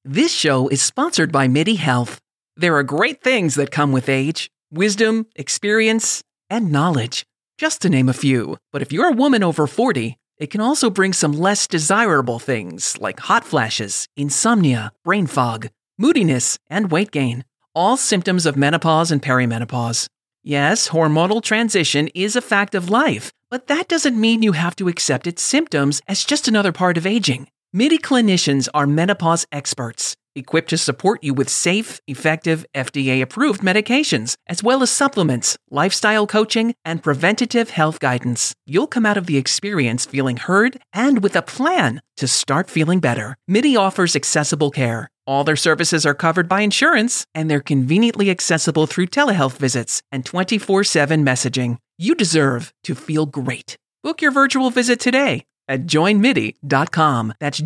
This show is sponsored by MIDI Health. There are great things that come with age: wisdom, experience, and knowledge, just to name a few. But if you're a woman over 40, it can also bring some less desirable things like hot flashes, insomnia, brain fog, moodiness, and weight gain. All symptoms of menopause and perimenopause. Yes, hormonal transition is a fact of life, but that doesn't mean you have to accept its symptoms as just another part of aging. MIDI clinicians are menopause experts, equipped to support you with safe, effective, FDA-approved medications, as well as supplements, lifestyle coaching, and preventative health guidance. You'll come out of the experience feeling heard and with a plan to start feeling better. MIDI offers accessible care. All their services are covered by insurance, and they're conveniently accessible through telehealth visits and 24/7 messaging. You deserve to feel great. Book your virtual visit today at joinmidi.com. That's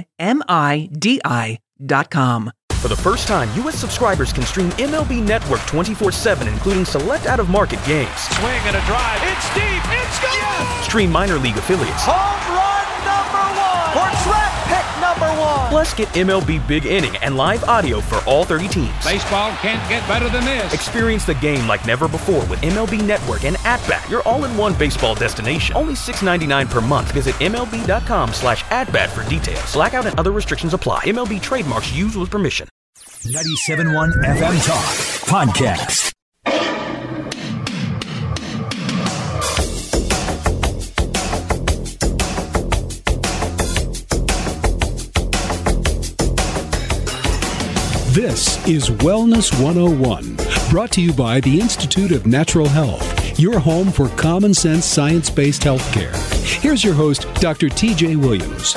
joinmidi.com. For the first time, U.S. subscribers can stream MLB Network 24/7, including select out-of-market games. Swing and a drive. It's deep. It's gone. Yes! Stream minor league affiliates. Home run number one. Or track pick number one. Plus, get MLB Big Inning and live audio for all 30 teams. Baseball can't get better than this. Experience the game like never before with MLB Network and At-Bat, your all-in-one baseball destination. Only $6.99 per month. Visit MLB.com/atbat for details. Blackout and other restrictions apply. MLB trademarks used with permission. 97.1 FM Talk Podcast. This is Wellness 101, brought to you by the Institute of Natural Health, your home for common sense science-based healthcare. Here's your host, Dr. T.J. Williams.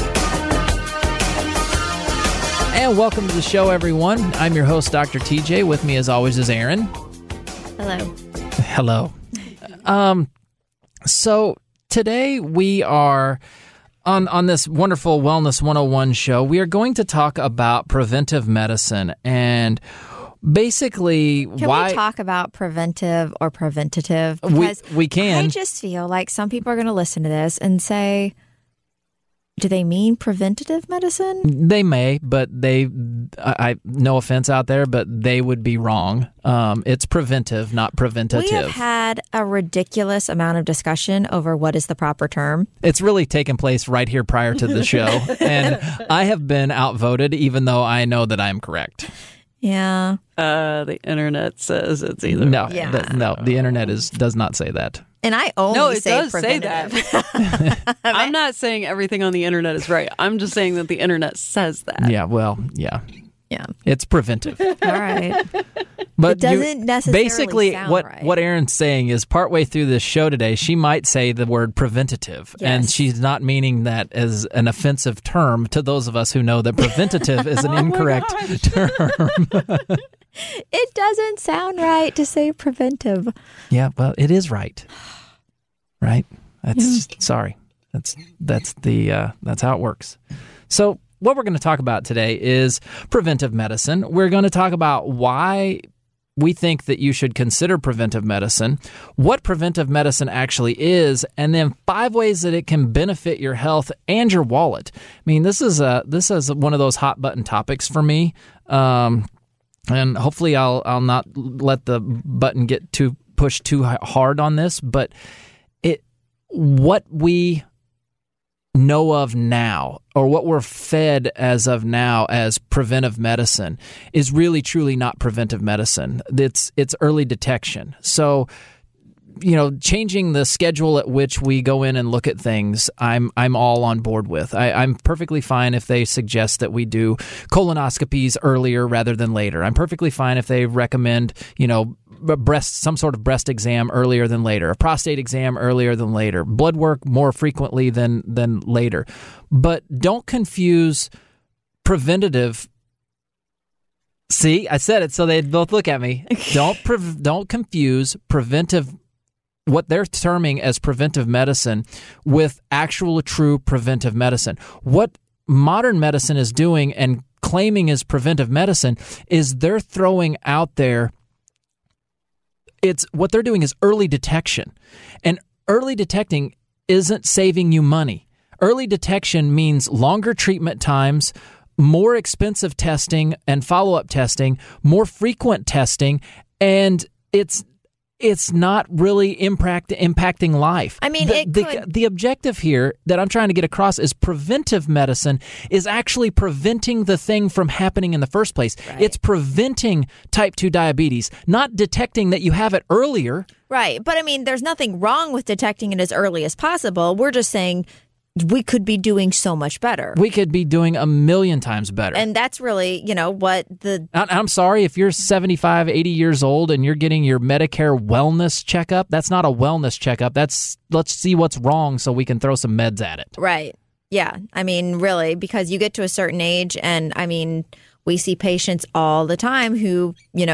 And welcome to the show, everyone. I'm your host, Dr. TJ. With me, as always, is Aaron. Hello. So today we are on this wonderful Wellness 101 show. We are going to talk about preventive medicine and basically Can we talk about preventive or preventative? Because we can. I just feel like some people are going to listen to this and say, do they mean preventative medicine? They may, but I no offense out there, but they would be wrong. It's preventive, not preventative. We have had a ridiculous amount of discussion over what is the proper term. It's really taken place right here prior to the show, and I have been outvoted, even though I know that I'm correct. Yeah. The internet says it's either. No, the internet does not say that. And I only say does preventative. say that. I'm not saying everything on the internet is right. I'm just saying that the internet says that. Yeah, well, yeah. Yeah. It's preventive. All right. But it doesn't necessarily basically sound right. What Erin's saying is partway through this show today, she might say the word preventative. Yes. And she's not meaning that as an offensive term to those of us who know that preventative is an incorrect term. It doesn't sound right to say preventive. Yeah, well, it is right. Right? That's sorry. That's how it works. So what we're going to talk about today is preventive medicine. We're going to talk about why we think that you should consider preventive medicine, what preventive medicine actually is, and then 5 ways that it can benefit your health and your wallet. I mean, this is one of those hot button topics for me. And hopefully I'll not let the button get pushed too hard on this, but what we know of now, or what we're fed as of now as preventive medicine, is really truly not preventive medicine. It's early detection. So, changing the schedule at which we go in and look at things, I'm all on board with. I'm perfectly fine if they suggest that we do colonoscopies earlier rather than later. I'm perfectly fine if they recommend, some sort of breast exam earlier than later, a prostate exam earlier than later, blood work more frequently than later. But don't confuse preventative. See, I said it so they'd both look at me. Don't confuse preventive, what they're terming as preventive medicine, with actual true preventive medicine. What modern medicine is doing and claiming is preventive medicine is they're throwing out there, what they're doing is early detection. And early detecting isn't saving you money. Early detection means longer treatment times, more expensive testing and follow-up testing, more frequent testing, and it's not really impacting life. I mean, the objective here that I'm trying to get across is preventive medicine is actually preventing the thing from happening in the first place. Right. It's preventing type 2 diabetes, not detecting that you have it earlier. Right. But I mean, there's nothing wrong with detecting it as early as possible. We're just saying we could be doing so much better. We could be doing 1,000,000 times better. And that's really, what I'm sorry, if you're 75, 80 years old and you're getting your Medicare wellness checkup, that's not a wellness checkup. That's let's see what's wrong so we can throw some meds at it. Right. Yeah. I mean, really, because you get to a certain age and, I mean, we see patients all the time who,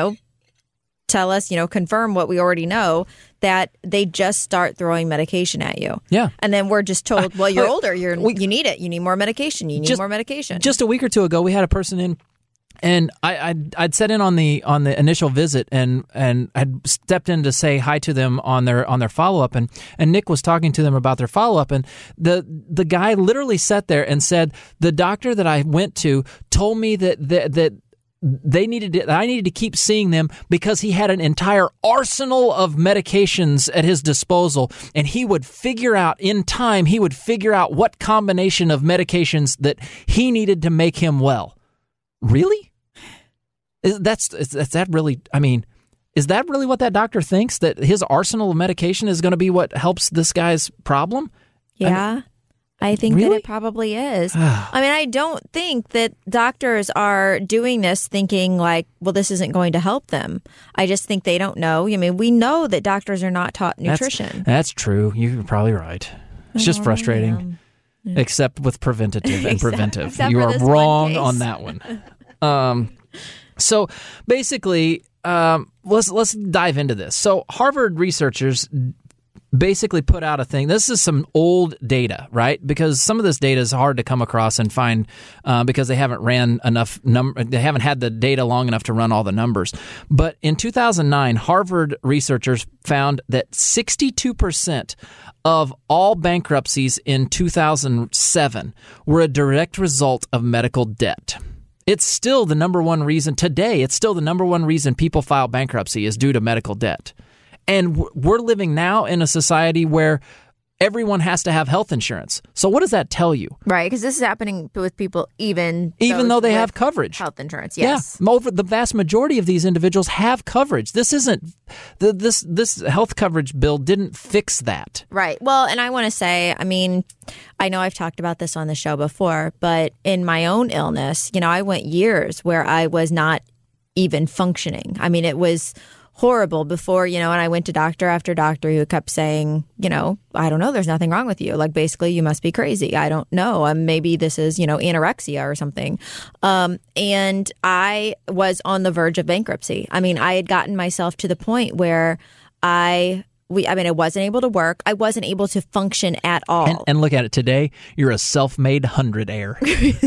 tell us, confirm what we already know, that they just start throwing medication at you. Yeah. And then we're just told, well, you're older. You need it. You need more medication. You need more medication. Just a week or two ago, we had a person in, and I'd set in on the initial visit and I'd stepped in to say hi to them on their follow-up, and Nick was talking to them about their follow-up, and the guy literally sat there and said, the doctor that I went to told me that I needed to keep seeing them because he had an entire arsenal of medications at his disposal, and he would figure out what combination of medications that he needed to make him well. Really? Is that really? I mean, is that really what that doctor thinks? That his arsenal of medication is going to be what helps this guy's problem? Yeah. I think really? that it probably is. I mean, I don't think that doctors are doing this thinking like, well, this isn't going to help them. I just think they don't know. I mean, we know that doctors are not taught nutrition. That's true. You're probably right. It's just frustrating, except with preventative and preventive. Except you for are this wrong one on that one. So basically, let's dive into this. So Harvard researchers basically put out a thing. This is some old data, right? Because some of this data is hard to come across and find because they haven't ran enough they haven't had the data long enough to run all the numbers. But in 2009, Harvard researchers found that 62% of all bankruptcies in 2007 were a direct result of medical debt. It's still the number one reason today. It's still the number one reason people file bankruptcy is due to medical debt. And we're living now in a society where everyone has to have health insurance. So what does that tell you? Right, because this is happening with people even though they have coverage. Health insurance, yes. Yeah, over the vast majority of these individuals have coverage. This isn't this health coverage bill didn't fix that. Right. Well, and I want to say, I mean, I know I've talked about this on the show before, but in my own illness, I went years where I was not even functioning. I mean, it was horrible before, and I went to doctor after doctor who kept saying, I don't know, there's nothing wrong with you. Like, basically, you must be crazy. I don't know. Maybe this is, anorexia or something. And I was on the verge of bankruptcy. I mean, I had gotten myself to the point where I wasn't able to work. I wasn't able to function at all. And look at it today. You're a self-made 100-aire.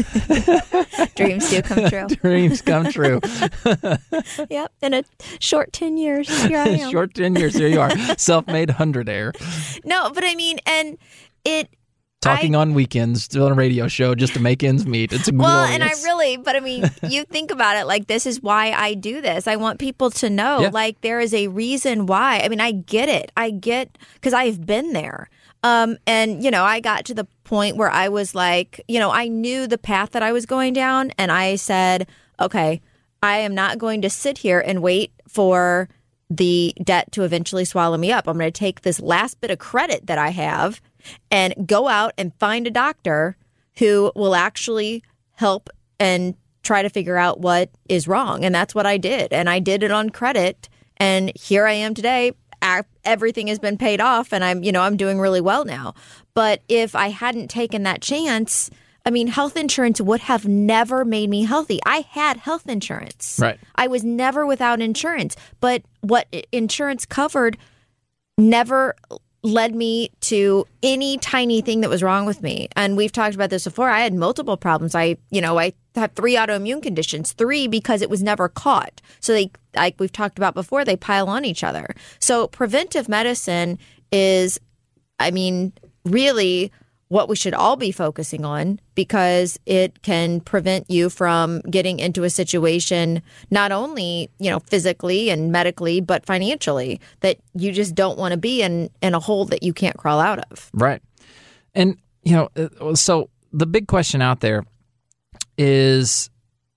Dreams do come true. Dreams come true. Yep. In a short 10 years, here I am. Short 10 years, here you are. Self-made 100-aire. No, but I mean, and it... Talking on weekends, doing a radio show just to make ends meet. It's glorious. Well, and but I mean, you think about it, like, this is why I do this. I want people to know, like, there is a reason why. I mean, I get it. Because I've been there. And, I got to the point where I was like, I knew the path that I was going down. And I said, okay, I am not going to sit here and wait for the debt to eventually swallow me up. I'm going to take this last bit of credit that I have and go out and find a doctor who will actually help and try to figure out what is wrong. And that's what I did. And I did it on credit. And here I am today. Everything has been paid off and I'm doing really well now. But if I hadn't taken that chance, I mean, health insurance would have never made me healthy. I had health insurance. Right. I was never without insurance. But what insurance covered never led me to any tiny thing that was wrong with me. And we've talked about this before. I had multiple problems. I had 3 autoimmune conditions, 3 because it was never caught. So they, like we've talked about before, they pile on each other. So preventive medicine is, I mean, really what we should all be focusing on, because it can prevent you from getting into a situation, not only, physically and medically, but financially, that you just don't want to be in a hole that you can't crawl out of. Right. And, so the big question out there is,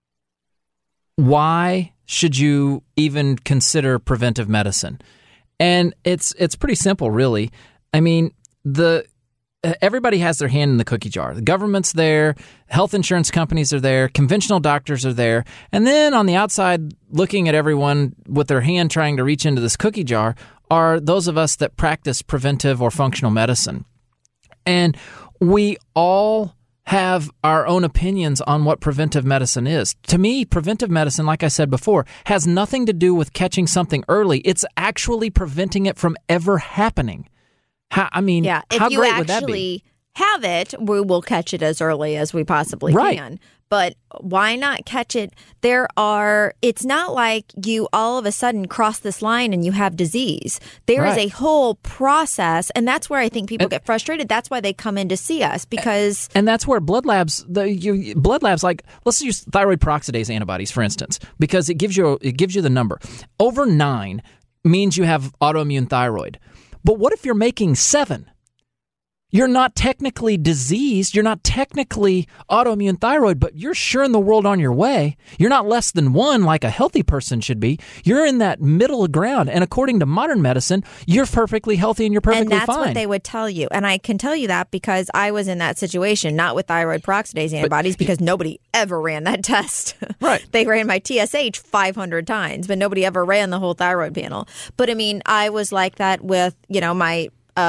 why should you even consider preventive medicine? And it's pretty simple, really. I mean, everybody has their hand in the cookie jar. The government's there, health insurance companies are there, conventional doctors are there, and then on the outside, looking at everyone with their hand trying to reach into this cookie jar, are those of us that practice preventive or functional medicine. And we all have our own opinions on what preventive medicine is. To me, preventive medicine, like I said before, has nothing to do with catching something early. It's actually preventing it from ever happening. How great would that be? If you actually have it, we will catch it as early as we possibly can. But why not catch it? It's not like you all of a sudden cross this line and you have disease. There is a whole process, and that's where I think people get frustrated. That's why they come in to see us, because... And that's where blood labs, like, let's use thyroid peroxidase antibodies, for instance, because it gives you the number. Over 9 means you have autoimmune thyroid. But what if you're making 7? You're not technically diseased. You're not technically autoimmune thyroid, but you're sure in the world on your way. You're not less than 1 like a healthy person should be. You're in that middle ground. And according to modern medicine, you're perfectly healthy and you're perfectly fine. And that's what they would tell you. And I can tell you that because I was in that situation, not with thyroid peroxidase antibodies, because nobody ever ran that test. Right. They ran my TSH 500 times, but nobody ever ran the whole thyroid panel. But I mean, I was like that with, my,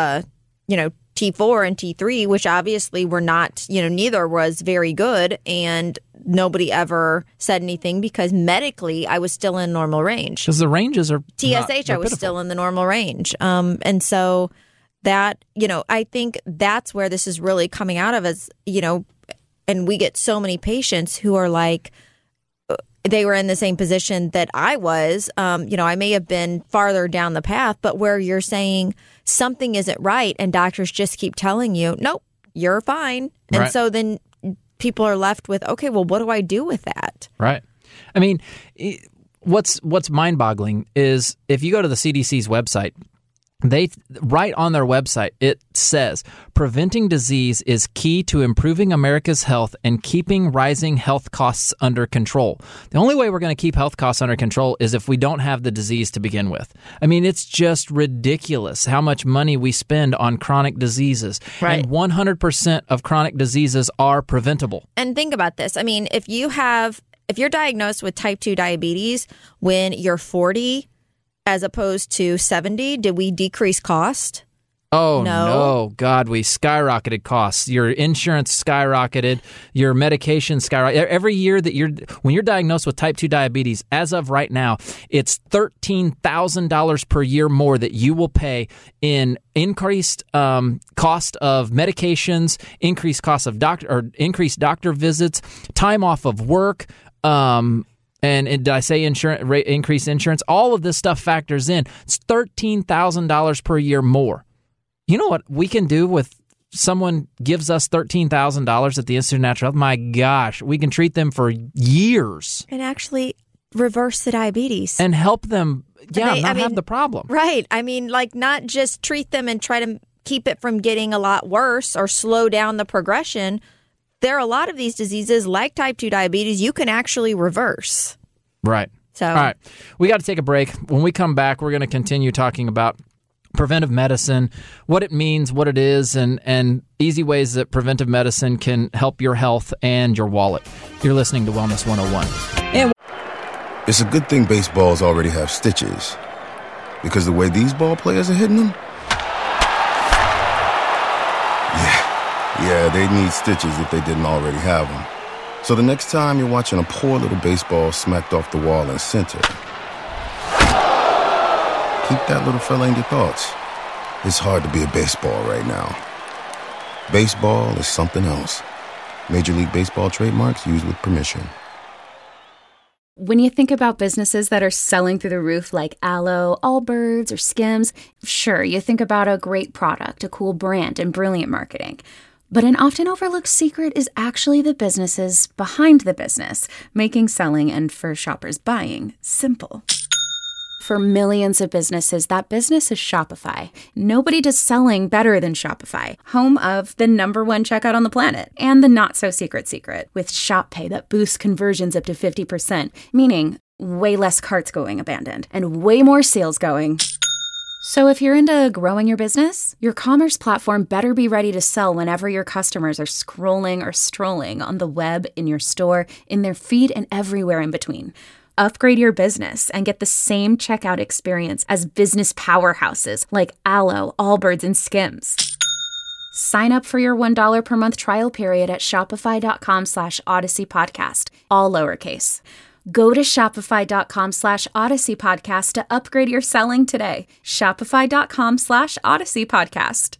T4 and T3, which obviously were not, neither was very good. And nobody ever said anything because medically I was still in normal range. Because the ranges are TSH, I was still in the normal range. And so that, I think that's where this is really coming out of, is, and we get so many patients who are like, they were in the same position that I was. I may have been farther down the path, but where you're saying something isn't right and doctors just keep telling you, nope, you're fine. And so then people are left with, okay, well, what do I do with that? Right. I mean, what's mind-boggling is if you go to the CDC's website, they right on their website, it says, preventing disease is key to improving America's health and keeping rising health costs under control. The only way we're going to keep health costs under control is if we don't have the disease to begin with. I mean, it's just ridiculous how much money we spend on chronic diseases. Right. And 100% of chronic diseases are preventable. And think about this. I mean, if you're diagnosed with type 2 diabetes when you're 40, as opposed to 70, did we decrease cost? Oh, no. God, we skyrocketed costs. Your insurance skyrocketed. Your medication skyrocketed. Every year when you're diagnosed with type 2 diabetes, as of right now, it's $13,000 per year more that you will pay in increased cost of medications, increased cost of increased doctor visits, time off of work, and did I say increased insurance? All of this stuff factors in. It's $13,000 per year more. You know what we can do with someone gives us $13,000 at the Institute of Natural Health? My gosh, we can treat them for years. And actually reverse the diabetes. And help them, have the problem. Right. I mean, like, not just treat them and try to keep it from getting a lot worse or slow down the progression. There are a lot of these diseases, like type 2 diabetes, you can actually reverse. Right. So, all right. We got to take a break. When we come back, we're going to continue talking about preventive medicine, what it means, what it is, and easy ways that preventive medicine can help your health and your wallet. You're listening to Wellness 101. It's a good thing baseballs already have stitches, because the way these ball players are hitting them, Yeah, they'd need stitches if they didn't already have them. So the next time you're watching a poor little baseball smacked off the wall in center, keep that little fella in your thoughts. It's hard to be a baseball right now. Baseball is something else. Major League Baseball trademarks used with permission. When you think about businesses that are selling through the roof like Aloe, Allbirds, or Skims, sure, you think about a great product, a cool brand, and brilliant marketing. But an often overlooked secret is actually the businesses behind the business, making selling and for shoppers buying simple. For millions of businesses, that business is Shopify. Nobody does selling better than Shopify, home of the #1 checkout on the planet and the not-so-secret secret with Shop Pay that boosts conversions up to 50%, meaning way less carts going abandoned and way more sales going. So if you're into growing your business, your commerce platform better be ready to sell whenever your customers are scrolling or strolling on the web, in your store, in their feed, and everywhere in between. Upgrade your business and get the same checkout experience as business powerhouses like Alo, Allbirds, and Skims. Sign up for your $1 per month trial period at shopify.com/Odyssey Podcast, all lowercase. Go to shopify.com/Odyssey Podcast to upgrade your selling today. Shopify.com/Odyssey Podcast.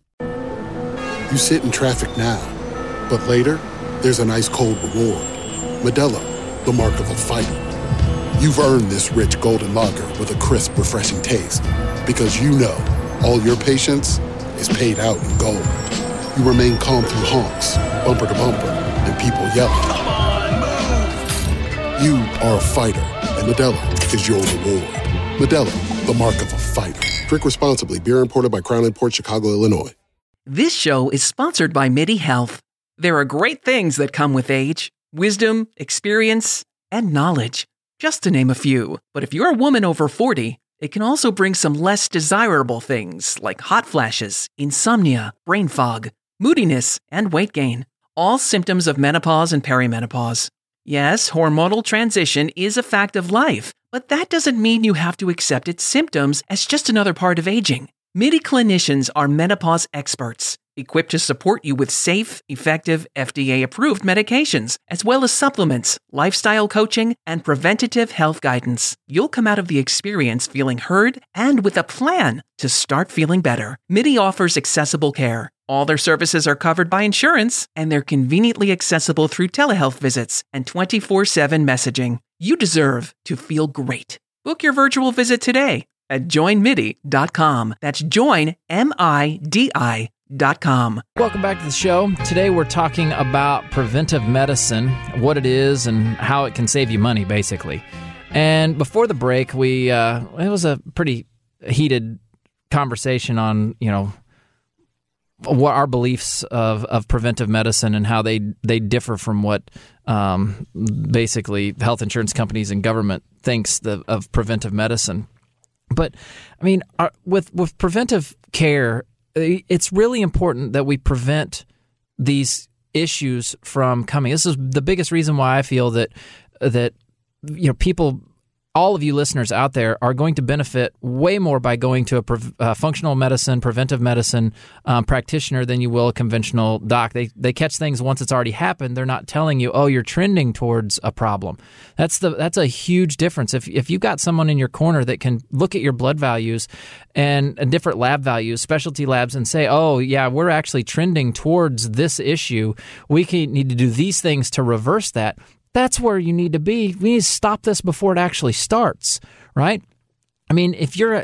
You sit in traffic now, but later, there's an ice cold reward. Modelo, the mark of a fighter. You've earned this rich golden lager with a crisp, refreshing taste. Because you know, all your patience is paid out in gold. You remain calm through honks, bumper to bumper, and people yelling. Come on, move! You are a fighter, and Modelo is your reward. Modelo, the mark of a fighter. Drink responsibly. Beer imported by Crown Imports, Chicago, Illinois. This show is sponsored by MIDI Health. There are great things that come with age: wisdom, experience, and knowledge, just to name a few. But if you're a woman over 40, it can also bring some less desirable things like hot flashes, insomnia, brain fog, moodiness, and weight gain. All symptoms of menopause and perimenopause. Yes, hormonal transition is a fact of life, but that doesn't mean you have to accept its symptoms as just another part of aging. MIDI clinicians are menopause experts, equipped to support you with safe, effective, FDA-approved medications, as well as supplements, lifestyle coaching, and preventative health guidance. You'll come out of the experience feeling heard and with a plan to start feeling better. MIDI offers accessible care. All their services are covered by insurance, and they're conveniently accessible through telehealth visits and 24/7 messaging. You deserve to feel great. Book your virtual visit today at joinmidi.com. That's joinmidi.com. Welcome back to the show. Today we're talking about preventive medicine, what it is and how it can save you money, basically. And before the break, it was a pretty heated conversation on, what our beliefs of preventive medicine and how they differ from what basically health insurance companies and government thinks of preventive medicine. But, I mean, with preventive care, it's really important that we prevent these issues from coming. This is the biggest reason why I feel that people, all of you listeners out there, are going to benefit way more by going to a functional medicine, preventive medicine practitioner than you will a conventional doc. They catch things once it's already happened. They're not telling you, oh, you're trending towards a problem. That's a huge difference. If you've got someone in your corner that can look at your blood values and different lab values, specialty labs, and say, oh, yeah, we're actually trending towards this issue. We need to do these things to reverse that. That's where you need to be. We need to stop this before it actually starts, right? I mean,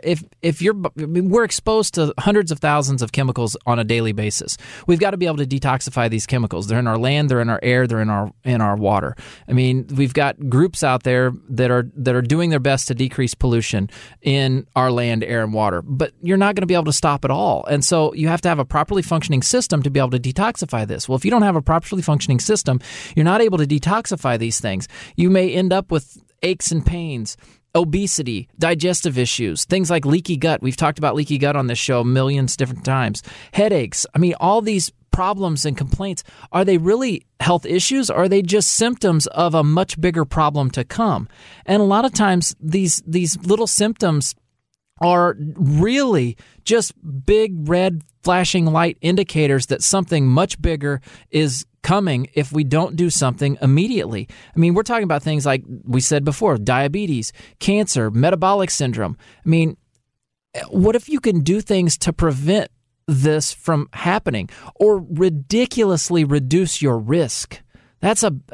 we're exposed to hundreds of thousands of chemicals on a daily basis. We've got to be able to detoxify these chemicals. They're in our land, they're in our air, they're in our water. I mean, we've got groups out there that are doing their best to decrease pollution in our land, air, and water. But you're not going to be able to stop it all. And so you have to have a properly functioning system to be able to detoxify this. Well, if you don't have a properly functioning system, you're not able to detoxify these things. You may end up with aches and pains, obesity, digestive issues, things like leaky gut. We've talked about leaky gut on this show millions different times. Headaches. I mean, all these problems and complaints, are they really health issues, or are they just symptoms of a much bigger problem to come? And a lot of times these little symptoms are really just big red flashing light indicators that something much bigger is coming if we don't do something immediately. I mean, we're talking about things like we said before, diabetes, cancer, metabolic syndrome. I mean, what if you can do things to prevent this from happening or ridiculously reduce your risk?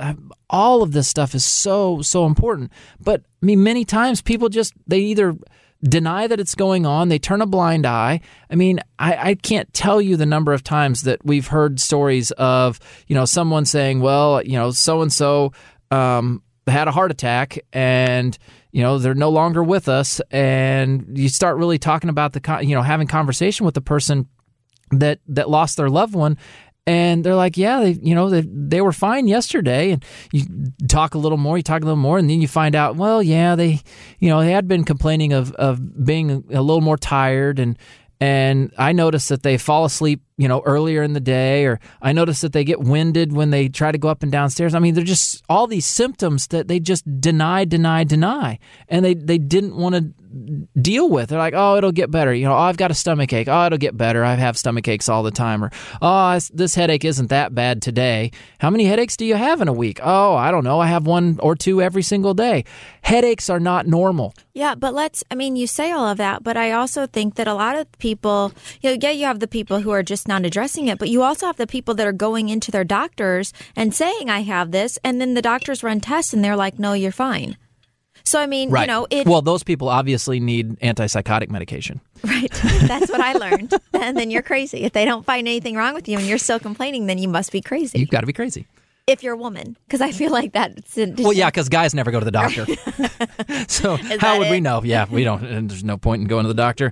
All of this stuff is so important. But I mean, many times people they either deny that it's going on. They turn a blind eye. I mean, I can't tell you the number of times that we've heard stories of, someone saying, well, so-and-so had a heart attack and, they're no longer with us. And you start really talking about having conversation with the person that lost their loved one. And they're like, yeah, they were fine yesterday. And you talk a little more, and then you find out, well, yeah, they had been complaining of being a little more tired, and I noticed that they fall asleep, earlier in the day, or I noticed that they get winded when they try to go up and down stairs. I mean, they're just all these symptoms that they just deny, and they didn't want to deal with. They're like, oh, it'll get better. I've got a stomach ache. Oh, it'll get better. I have stomach aches all the time. Or, oh, this headache isn't that bad today. How many headaches do you have in a week? Oh, I don't know. I have 1 or 2 every single day. Headaches are not normal. Yeah, but you say all of that, but I also think that a lot of people, you have the people who are just not addressing it, but you also have the people that are going into their doctors and saying, I have this, and then the doctors run tests and they're like, no, you're fine. So, I mean, right. Well, those people obviously need antipsychotic medication. Right. That's what I learned. And then you're crazy. If they don't find anything wrong with you and you're still complaining, then you must be crazy. You've got to be crazy. If you're a woman, because I feel like that's... Well, yeah, because guys never go to the doctor. So how would we know? Yeah, we don't. And there's no point in going to the doctor.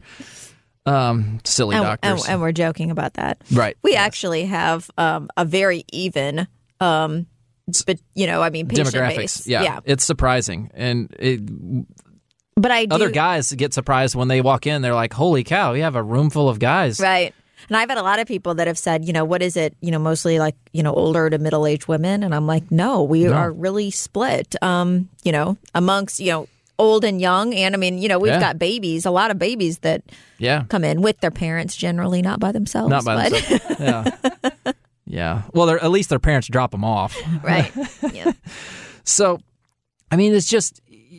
Silly doctors. And we're joking about that. Right. We actually have a very even... But patient demographics. Base. Yeah, it's surprising, but other guys get surprised when they walk in. They're like, "Holy cow, we have a room full of guys!" Right. And I've had a lot of people that have said, what is it? Mostly like older to middle-aged women, and I'm like, no, we are really split. Amongst old and young, and I mean, we've got babies, a lot of babies that come in with their parents, generally not by themselves. Not by themselves. Yeah. Yeah. Well, at least their parents drop them off. Right. Yeah. So, I mean, it's just,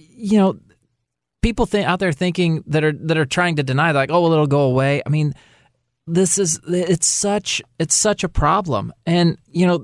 people out there thinking that are trying to deny, like, oh, well, it'll go away. I mean, it's such a problem. And,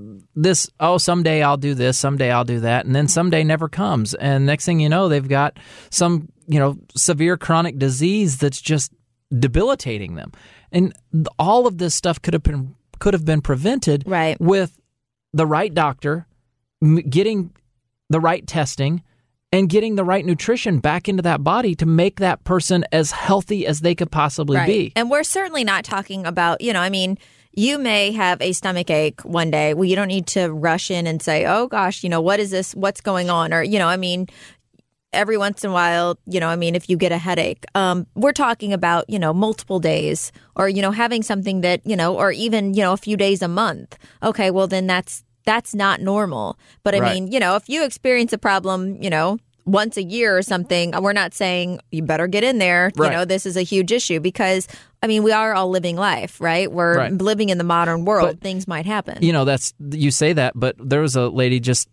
someday I'll do this, someday I'll do that. And then someday never comes. And next thing you know, they've got some, severe chronic disease that's just debilitating them. And all of this stuff could have been prevented with the right doctor, getting the right testing, and getting the right nutrition back into that body to make that person as healthy as they could possibly be. And we're certainly not talking about, you may have a stomach ache one day. Well, you don't need to rush in and say, oh, gosh, what is this? What's going on? Or, every once in a while, if you get a headache, we're talking about, multiple days or, having something that, or even, a few days a month. Okay, well, then that's not normal. But I mean, if you experience a problem, once a year or something, we're not saying you better get in there. Right. This is a huge issue because, I mean, we are all living life, right? We're living in the modern world. But, things might happen. You say that, but there was a lady just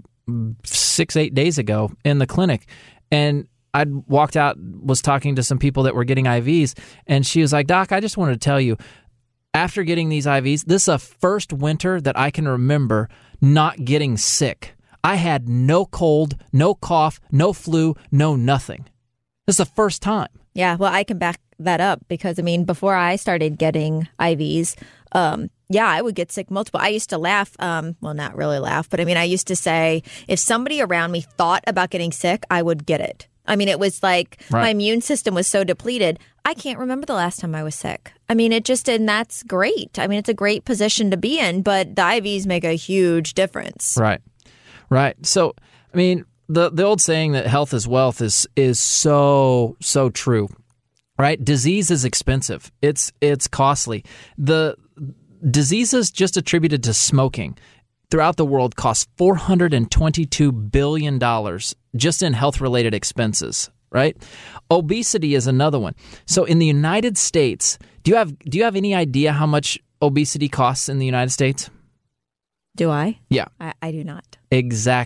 6-8 days ago in the clinic, and I walked out, was talking to some people that were getting IVs, and she was like, Doc, I just wanted to tell you, after getting these IVs, this is the first winter that I can remember not getting sick. I had no cold, no cough, no flu, no nothing. This is the first time. Yeah, well, I can back that up because, I mean, before I started getting IVs, I would get sick multiple. I used to laugh, well, not really laugh, but I mean, I used to say if somebody around me thought about getting sick, I would get it. I mean, it was like my immune system was so depleted. I can't remember the last time I was sick. I mean, and that's great. I mean, it's a great position to be in, but the IVs make a huge difference. Right. So, I mean, the old saying that health is wealth is so true, right? Disease is expensive. It's costly. The diseases just attributed to smoking throughout the world cost $422 billion just in health-related expenses, right? Obesity is another one. So in the United States, do you have any idea how much obesity costs in the United States? Do I? Yeah. I do not. Exactly.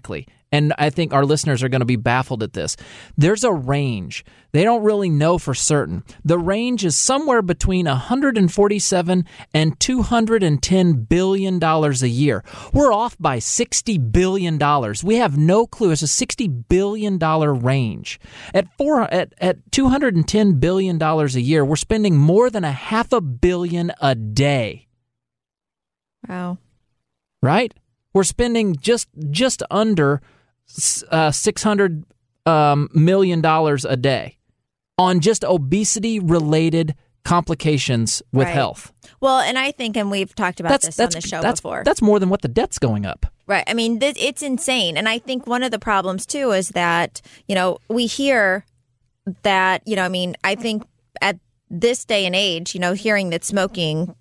and I think our listeners are going to be baffled at this. There's a range. They don't really know for certain. The range is somewhere between $147 and $210 billion a year. We're off by $60 billion. We have no clue. It's a $60 billion range. At $210 billion a year, we're spending more than $500 million a day. Wow. Right? We're spending just under $600 million a day on just obesity-related complications with health. Well, and I think, and we've talked about this on the show before. That's more than what the debt's going up. Right. I mean, it's insane. And I think one of the problems, too, is that, we hear that, I think at this day and age, hearing that smoking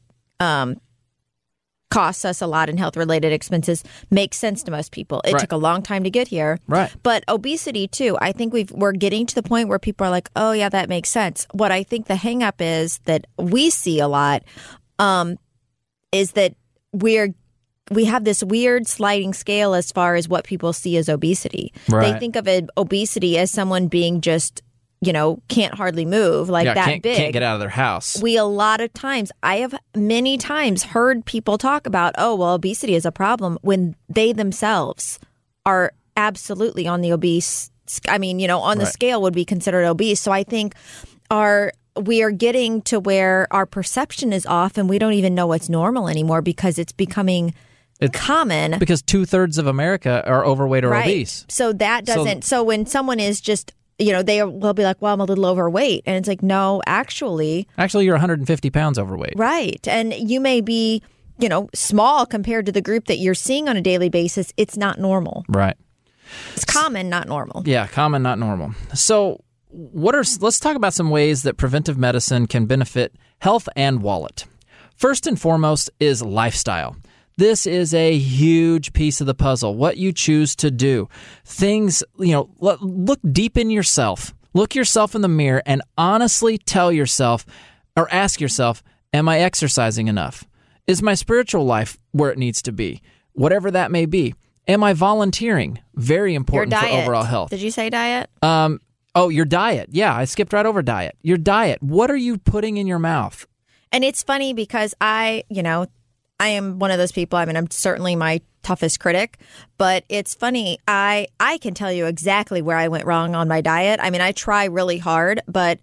costs us a lot in health-related expenses makes sense to most people. It took a long time to get here. Right. But obesity, too, I think we're getting to the point where people are like, oh, yeah, that makes sense. What I think the hang-up is that we see a lot is that we have this weird sliding scale as far as what people see as obesity. Right. They think of obesity as someone being just can't hardly move, big. Can't get out of their house. A lot of times, I have many times heard people talk about, obesity is a problem when they themselves are absolutely on the obese, the scale would be considered obese. So I think we are getting to where our perception is off and we don't even know what's normal anymore because it's becoming common. Because 2/3 of America are overweight or obese. So that doesn't, so when someone is just they will be like, well, I'm a little overweight. And it's like, no, actually, you're 150 pounds overweight. Right. And you may be, small compared to the group that you're seeing on a daily basis. It's not normal. Right. It's common, not normal. Yeah, common, not normal. So let's talk about some ways that preventive medicine can benefit health and wallet. First and foremost is lifestyle. This is a huge piece of the puzzle. What you choose to do. Things, look deep in yourself. Look yourself in the mirror and honestly tell yourself or ask yourself, am I exercising enough? Is my spiritual life where it needs to be? Whatever that may be. Am I volunteering? Very important for overall health. Did you say diet? Your diet. Yeah, I skipped right over diet. Your diet. What are you putting in your mouth? And it's funny because I am one of those people. I'm certainly my toughest critic, but it's funny. I can tell you exactly where I went wrong on my diet. I try really hard, but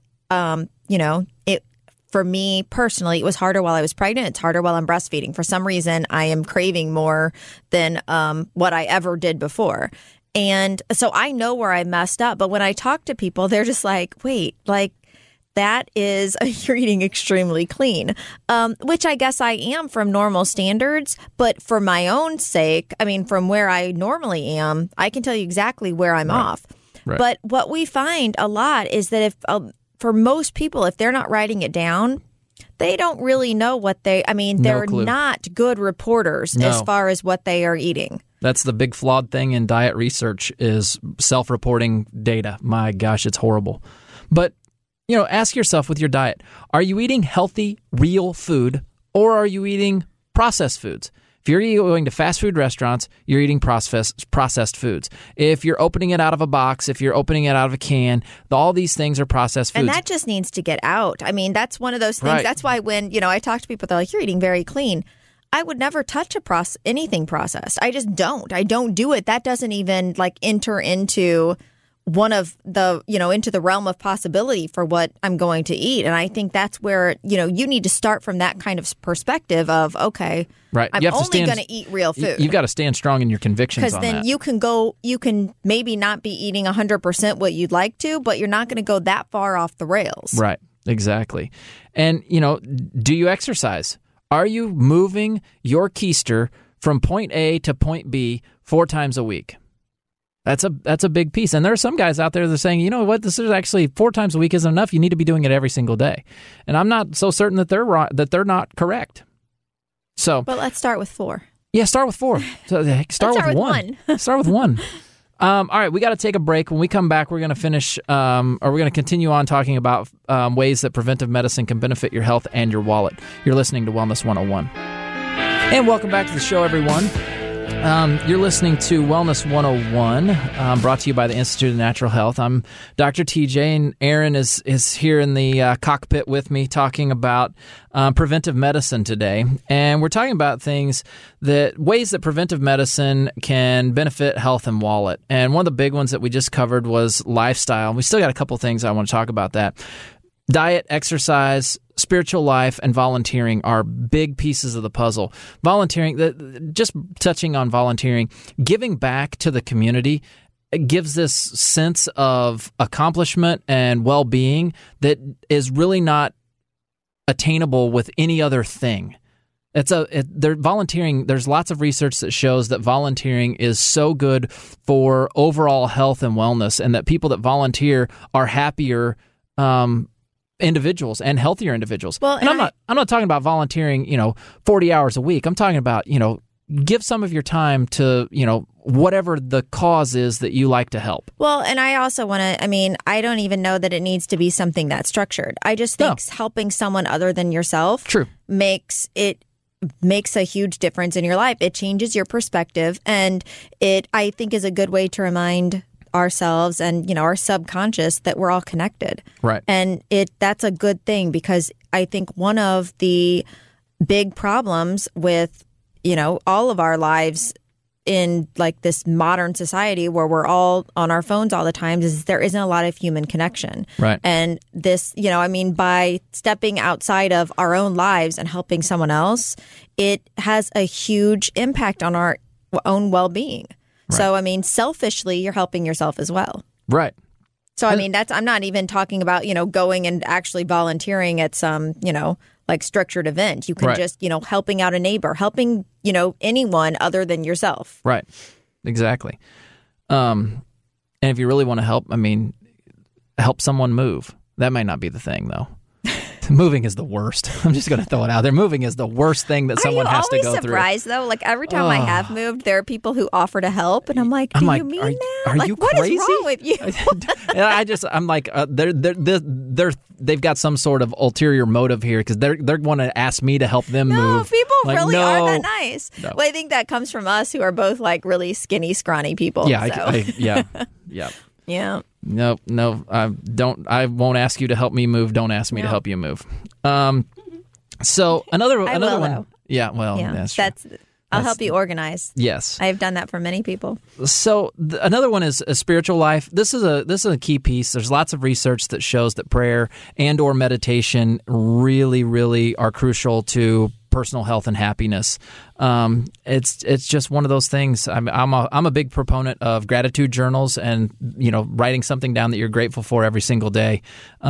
for me personally, it was harder while I was pregnant. It's harder while I'm breastfeeding. For some reason, I am craving more than what I ever did before. And so I know where I messed up. But when I talk to people, they're just like, wait, that is, you're eating extremely clean, which I guess I am from normal standards. But for my own sake, from where I normally am, I can tell you exactly where I'm off. Right. But what we find a lot is that for most people, if they're not writing it down, they don't really know what they're not good reporters as far as what they are eating. That's the big flawed thing in diet research is self-reporting data. My gosh, it's horrible. But ask yourself with your diet, are you eating healthy, real food, or are you eating processed foods? If you're going to fast food restaurants, you're eating processed foods. If you're opening it out of a box, if you're opening it out of a can, all these things are processed foods. And that just needs to get out. That's one of those things. Right. That's why when, I talk to people, they're like, you're eating very clean. I would never touch anything processed. I just don't. I don't do it. That doesn't even enter into one of the, into the realm of possibility for what I'm going to eat. And I think that's where, you need to start from that kind of perspective of, okay, right. I'm only going to eat real food. You've got to stand strong in your convictions on that. Because then you can maybe not be eating 100% what you'd like to, but you're not going to go that far off the rails. Right. Exactly. And, do you exercise? Are you moving your keister from point A to point B 4 times a week? That's a big piece. And there are some guys out there that are saying, you know what, this is actually 4 times a week isn't enough. You need to be doing it every single day. And I'm not so certain that they're not correct. So, but let's start with 4. Yeah, start with 4. Start with 1. Start with 1. All right, we got to take a break. When we come back, we're going to finish, or we're going to continue on talking about ways that preventive medicine can benefit your health and your wallet. You're listening to Wellness 101. And welcome back to the show, everyone. You're listening to Wellness 101, brought to you by the Institute of Natural Health. I'm Dr. TJ, and Aaron is here in the cockpit with me talking about preventive medicine today. And we're talking about ways that preventive medicine can benefit health and wallet. And one of the big ones that we just covered was lifestyle. We still got a couple things I want to talk about that. Diet, exercise, spiritual life, and volunteering are big pieces of the puzzle. Volunteering, just touching on volunteering, giving back to the community, it gives this sense of accomplishment and well-being that is really not attainable with any other thing. Volunteering. There's lots of research that shows that volunteering is so good for overall health and wellness, and that people that volunteer are happier individuals and healthier individuals. Well, and I'm not talking about volunteering, 40 hours a week. I'm talking about, give some of your time to, whatever the cause is that you like to help. Well, and I also want to, I don't even know that it needs to be something that's structured. I just think helping someone other than yourself makes a huge difference in your life. It changes your perspective, and it, I think, is a good way to remind ourselves and our subconscious that we're all connected. Right. And that's a good thing, because I think one of the big problems with all of our lives in like this modern society where we're all on our phones all the time is there isn't a lot of human connection. Right. And this, by stepping outside of our own lives and helping someone else, it has a huge impact on our own well-being. Right. So, selfishly, you're helping yourself as well. Right. So, I'm not even talking about, going and actually volunteering at some, like structured event. You can just, helping out a neighbor, helping, anyone other than yourself. Right. Exactly. And if you really want to help, help someone move. That might not be the thing, though. Moving is the worst. I'm just going to throw it out there. Moving is the worst thing that someone has to go through. Are you always surprised, though? Like, every time I have moved, there are people who offer to help, and I'm like, do you mean that? Are you what crazy? What is wrong with you? I'm like, they've got some sort of ulterior motive here, because they're going to ask me to help them move. No, people really are that nice. No. Well, I think that comes from us, who are both like really skinny, scrawny people. Yeah, so. Yeah. Yeah. No, I won't ask you to help me move. Don't ask me to help you move. So another one. Though. Yeah, well, that's true. I'll help you organize. Yes. I've done that for many people. So another one is a spiritual life. This is a key piece. There's lots of research that shows that prayer and or meditation really, really are crucial to personal health and happiness. It's just one of those things. I'm a big proponent of gratitude journals, and writing something down that you're grateful for every single day.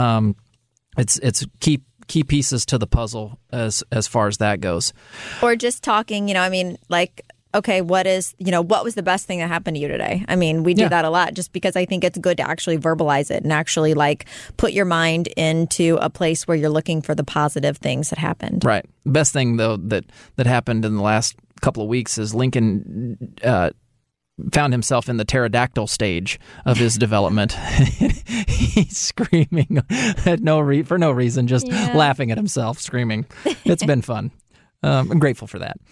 It's key pieces to the puzzle as far as that goes. Or just talking, okay, what was the best thing that happened to you today? We do that a lot, just because I think it's good to actually verbalize it and actually put your mind into a place where you're looking for the positive things that happened. Right. The best thing, though, that happened in the last couple of weeks is Lincoln found himself in the pterodactyl stage of his development. He's screaming for no reason, just laughing at himself, screaming. It's been fun. I'm grateful for that.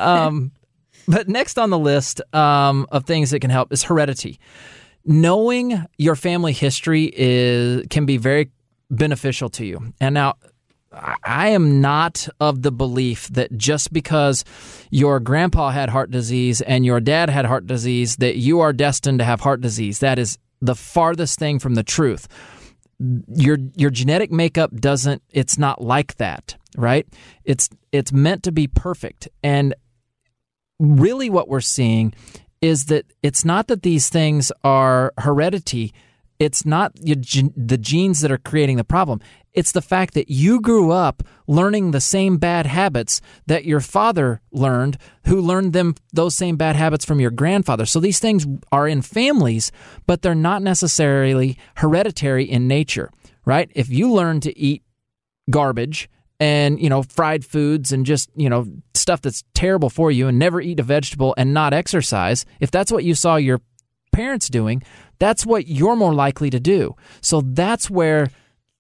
But next on the list of things that can help is heredity. Knowing your family history can be very beneficial to you. And now, I am not of the belief that just because your grandpa had heart disease and your dad had heart disease, that you are destined to have heart disease. That is the farthest thing from the truth. Your genetic makeup it's not like that, right? It's meant to be perfect. And really what we're seeing is that it's not that these things are heredity. It's not the genes that are creating the problem. It's the fact that you grew up learning the same bad habits that your father learned, who learned those same bad habits from your grandfather. So these things are in families, but they're not necessarily hereditary in nature, right? If you learn to eat garbage and, fried foods and just, stuff that's terrible for you, and never eat a vegetable and not exercise, if that's what you saw your parents doing, that's what you're more likely to do. So that's where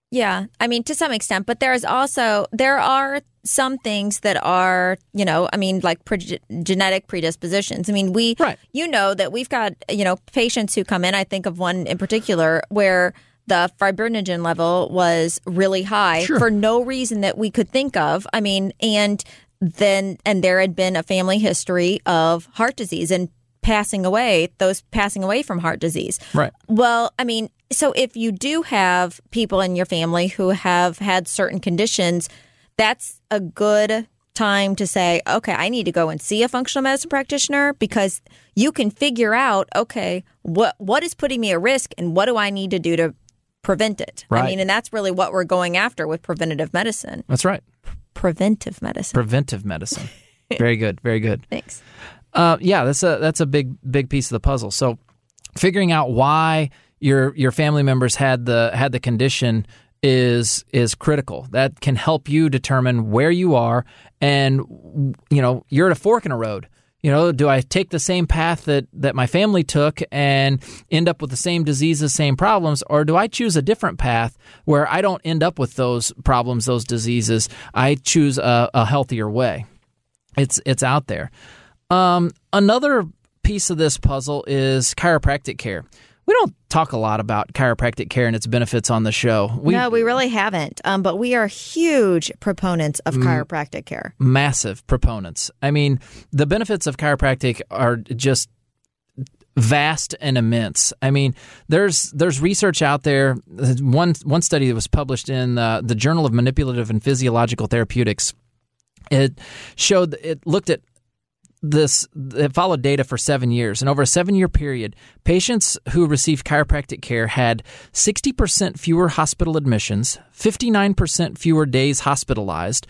Yeah, I mean, to some extent, but there are some things that are, like genetic predispositions. I mean, that we've got, patients who come in. I think of one in particular where the fibrinogen level was really high for no reason that we could think of. I mean, and there had been a family history of heart disease and passing away from heart disease. Right. Well, I mean, so if you do have people in your family who have had certain conditions, that's a good time to say, okay, I need to go and see a functional medicine practitioner, because you can figure out, okay, what is putting me at risk and what do I need to do to prevent it? Right. I mean, and that's really what we're going after with preventative medicine. That's right. Preventive medicine. Preventive medicine. Very good. Very good. Thanks. That's a big piece of the puzzle. So figuring out why your family members had the condition is critical. That can help you determine where you are, and you're at a fork in a road. Do I take the same path that my family took and end up with the same diseases, same problems, or do I choose a different path where I don't end up with those problems, those diseases? I choose a healthier way. It's out there. Another piece of this puzzle is chiropractic care. We don't talk a lot about chiropractic care and its benefits on the show. No, we really haven't. But we are huge proponents of chiropractic care. Massive proponents. I mean, the benefits of chiropractic are just vast and immense. I mean, there's research out there. One study that was published in the Journal of Manipulative and Physiological Therapeutics, it looked at it followed data for 7 years, and over a 7-year period, patients who received chiropractic care had 60% fewer hospital admissions, 59% fewer days hospitalized,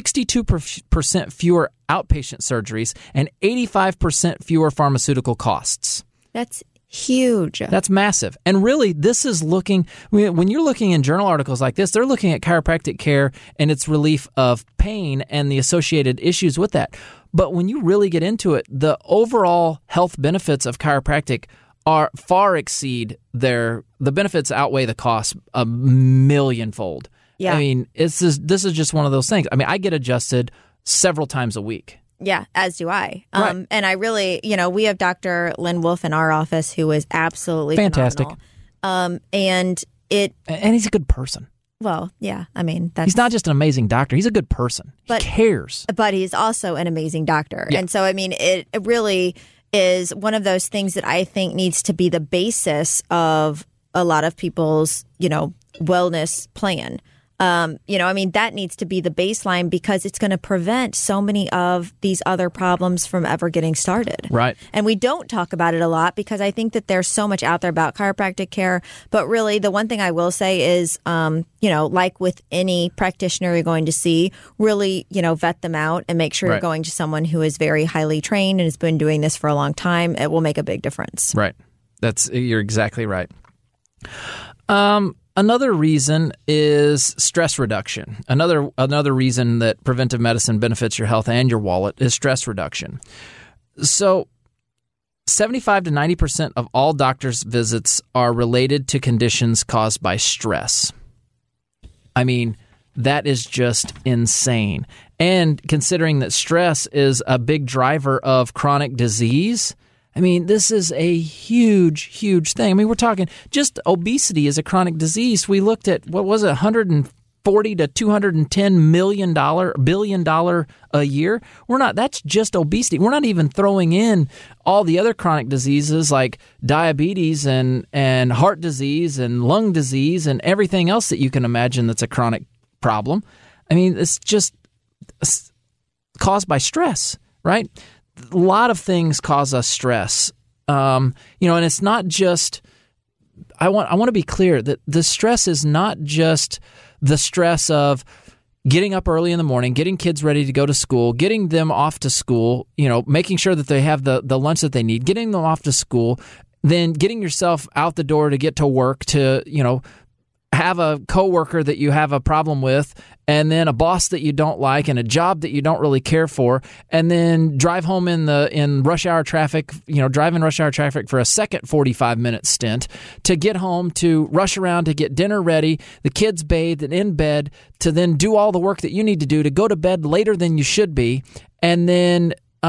62% fewer outpatient surgeries, and 85% fewer pharmaceutical costs. That's huge. That's massive. And really, this is when you're looking in journal articles like this, they're looking at chiropractic care and its relief of pain and the associated issues with that. But when you really get into it, the overall health benefits of chiropractic far exceed the benefits outweigh the costs a millionfold. Yeah. I mean, this is just one of those things. I mean, I get adjusted several times a week. Yeah, as do I. Right. And I really, we have Dr. Lynn Wolf in our office who is absolutely fantastic. Phenomenal. And he's a good person. Well, yeah, I mean, he's not just an amazing doctor. He's a good person. He cares. But he's also an amazing doctor. Yeah. And so, I mean, it really is one of those things that I think needs to be the basis of a lot of people's, wellness plan. I mean, that needs to be the baseline, because it's going to prevent so many of these other problems from ever getting started. Right. And we don't talk about it a lot because I think that there's so much out there about chiropractic care. But really, the one thing I will say is, like with any practitioner you're going to see, really, vet them out and make sure you're going to someone who is very highly trained and has been doing this for a long time. It will make a big difference. Right. You're exactly right. Another reason is stress reduction. Another reason that preventive medicine benefits your health and your wallet is stress reduction. So 75 to 90% of all doctors' visits are related to conditions caused by stress. I mean, that is just insane. And considering that stress is a big driver of chronic disease, I mean, this is a huge, huge thing. I mean, we're talking just obesity is a chronic disease. We looked at, what was it, $140 to $210 billion a year. That's just obesity. We're not even throwing in all the other chronic diseases like diabetes and heart disease and lung disease and everything else that you can imagine that's a chronic problem. I mean, it's just caused by stress, right? A lot of things cause us stress, and it's not just. I want to be clear that the stress is not just the stress of getting up early in the morning, getting kids ready to go to school, getting them off to school, making sure that they have the lunch that they need, getting them off to school, then getting yourself out the door to get to work, to have a coworker that you have a problem with, and then a boss that you don't like, and a job that you don't really care for, and then drive home in rush hour traffic, drive in rush hour traffic for a second 45-minute stint to get home, to rush around to get dinner ready, the kids bathed and in bed, to then do all the work that you need to do, to go to bed later than you should be, and then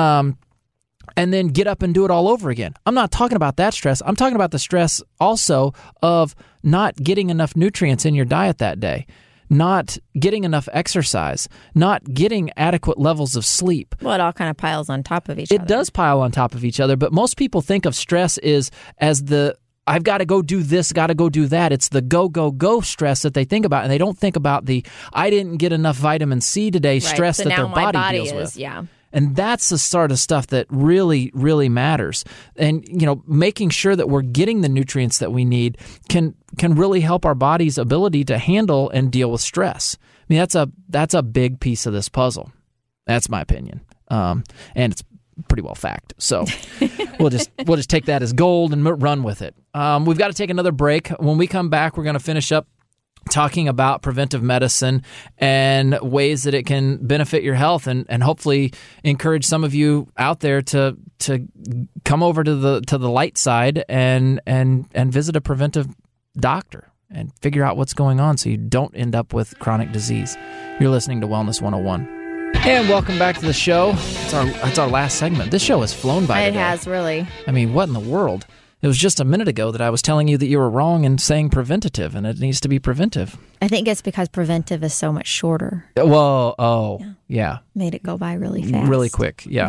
get up and do it all over again. I'm not talking about that stress. I'm talking about the stress also of not getting enough nutrients in your diet that day, not getting enough exercise, not getting adequate levels of sleep. Well, it all kind of piles on top of each other. It does pile on top of each other, but most people think of stress as the I've got to go do this, got to go do that. It's the go, go, go stress that they think about, and they don't think about the I didn't get enough vitamin C today stress that their body deals with. Yeah. And that's the sort of stuff that really, really matters. And, making sure that we're getting the nutrients that we need can really help our body's ability to handle and deal with stress. I mean, that's a big piece of this puzzle. That's my opinion. And it's pretty well fact. So we'll just take that as gold and run with it. We've got to take another break. When we come back, we're going to finish up talking about preventive medicine and ways that it can benefit your health, and hopefully encourage some of you out there to come over to the light side and visit a preventive doctor and figure out what's going on so you don't end up with chronic disease. You're listening to Wellness 101. And welcome back to the show. It's our last segment. This show has flown by today. It has, really. I mean, what in the world? It was just a minute ago that I was telling you that you were wrong in saying preventative, and it needs to be preventive. I think it's because preventive is so much shorter. Well, yeah. Made it go by really fast. Really quick, yeah.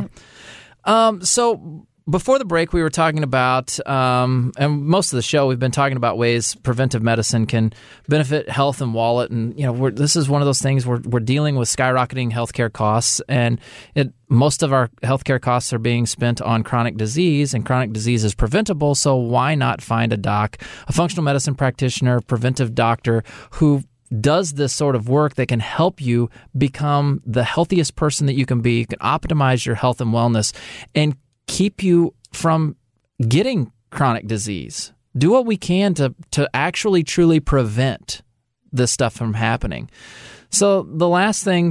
So before the break, we were talking about, and most of the show, we've been talking about ways preventive medicine can benefit health and wallet. And, this is one of those things we're dealing with skyrocketing healthcare costs. And most of our healthcare costs are being spent on chronic disease, and chronic disease is preventable. So why not find a functional medicine practitioner, preventive doctor who does this sort of work that can help you become the healthiest person that you can be, can optimize your health and wellness, and keep you from getting chronic disease. Do what we can to actually truly prevent this stuff from happening. So the last way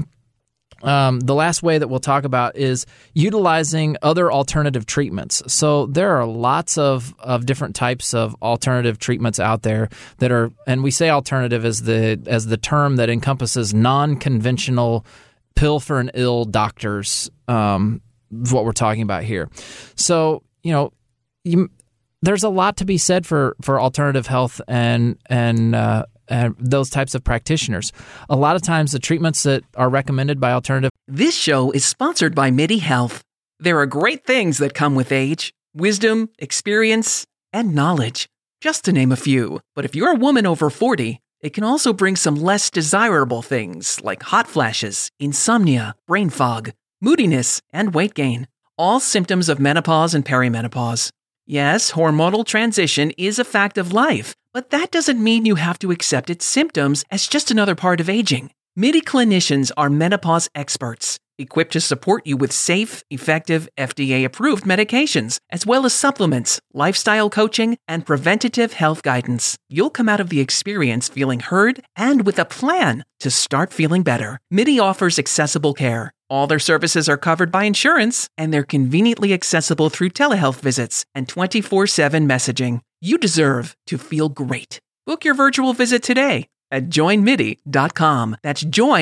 that we'll talk about is utilizing other alternative treatments. So there are lots of different types of alternative treatments out there that are, and we say alternative as the term that encompasses non-conventional pill for an ill doctors, is what we're talking about here. So, there's a lot to be said for alternative health and those types of practitioners. A lot of times the treatments that are recommended by alternative. This show is sponsored by MIDI Health. There are great things that come with age: wisdom, experience, and knowledge, just to name a few. But if you're a woman over 40, it can also bring some less desirable things like hot flashes, insomnia, brain fog, moodiness, and weight gain, all symptoms of menopause and perimenopause. Yes, hormonal transition is a fact of life, but that doesn't mean you have to accept its symptoms as just another part of aging. MIDI clinicians are menopause experts, equipped to support you with safe, effective, FDA-approved medications, as well as supplements, lifestyle coaching, and preventative health guidance. You'll come out of the experience feeling heard and with a plan to start feeling better. MIDI offers accessible care. All their services are covered by insurance, and they're conveniently accessible through telehealth visits and 24/7 messaging. You deserve to feel great. Book your virtual visit today at joinmidi.com. That's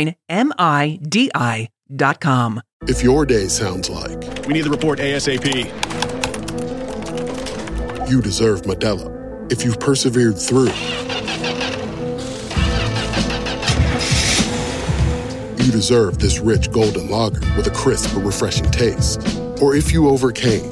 joinmidi.com. If your day sounds like we need the report ASAP, you deserve Modelo. If you've persevered through, you deserve this rich golden lager with a crisp but refreshing taste. Or if you overcame.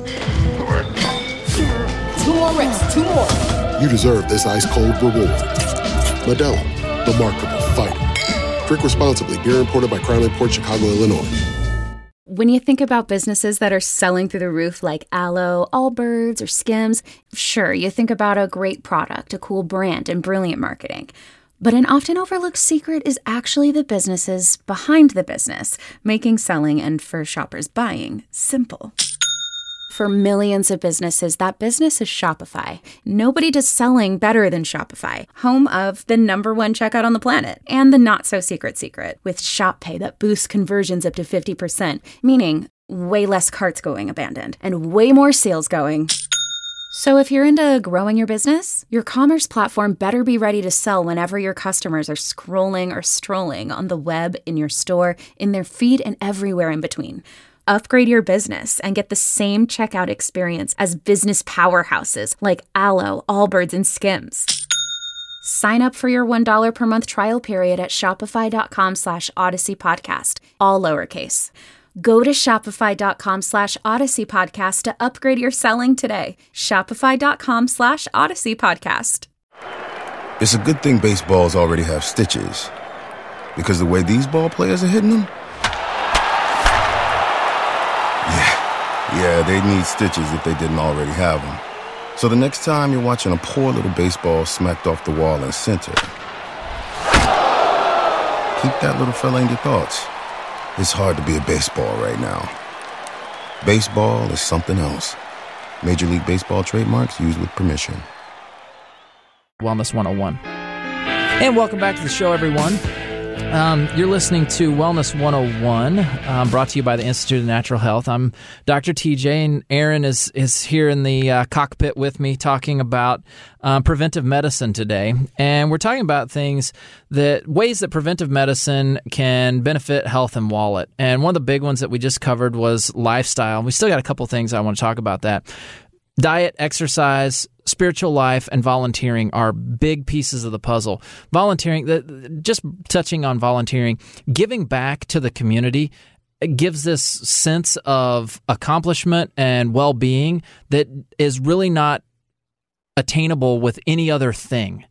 2 more reps, 2 more. You deserve this ice-cold reward. Modelo, the Remarkable Fighter. Drink responsibly. Beer imported by Crown Imports, Chicago, Illinois. When you think about businesses that are selling through the roof like Aloe, Allbirds, or Skims, sure, you think about a great product, a cool brand, and brilliant marketing. But an often overlooked secret is actually the businesses behind the business, making selling and for shoppers buying simple. For millions of businesses, that business is Shopify. Nobody does selling better than Shopify, home of the #1 checkout on the planet and the not-so-secret secret with Shop Pay that boosts conversions up to 50%, meaning way less carts going abandoned and way more sales going. So if you're into growing your business, your commerce platform better be ready to sell whenever your customers are scrolling or strolling on the web, in your store, in their feed, and everywhere in between. Upgrade your business and get the same checkout experience as business powerhouses like Alo, Allbirds, and Skims. Sign up for your $1 per month trial period at shopify.com/Odyssey Podcast, all lowercase. Go to shopify.com /Odyssey Podcast to upgrade your selling today. Shopify.com/Odyssey Podcast. It's a good thing baseballs already have stitches, because the way these ball players are hitting them, yeah, they'd need stitches if they didn't already have them. So the next time you're watching a poor little baseball smacked off the wall in center, keep that little fella in your thoughts. It's hard to be a baseball right now. Baseball is something else. Major League Baseball trademarks used with permission. Wellness 101. And welcome back to the show, everyone. You're listening to Wellness 101, brought to you by the Institute of Natural Health. I'm Dr. TJ, and Aaron is here in the cockpit with me talking about preventive medicine today. And we're talking about ways that preventive medicine can benefit health and wallet. And one of the big ones that we just covered was lifestyle. We still got a couple things I want to talk about that. Diet, exercise, spiritual life, and volunteering are big pieces of the puzzle. Volunteering, just touching on volunteering, giving back to the community gives this sense of accomplishment and well-being that is really not attainable with any other thing.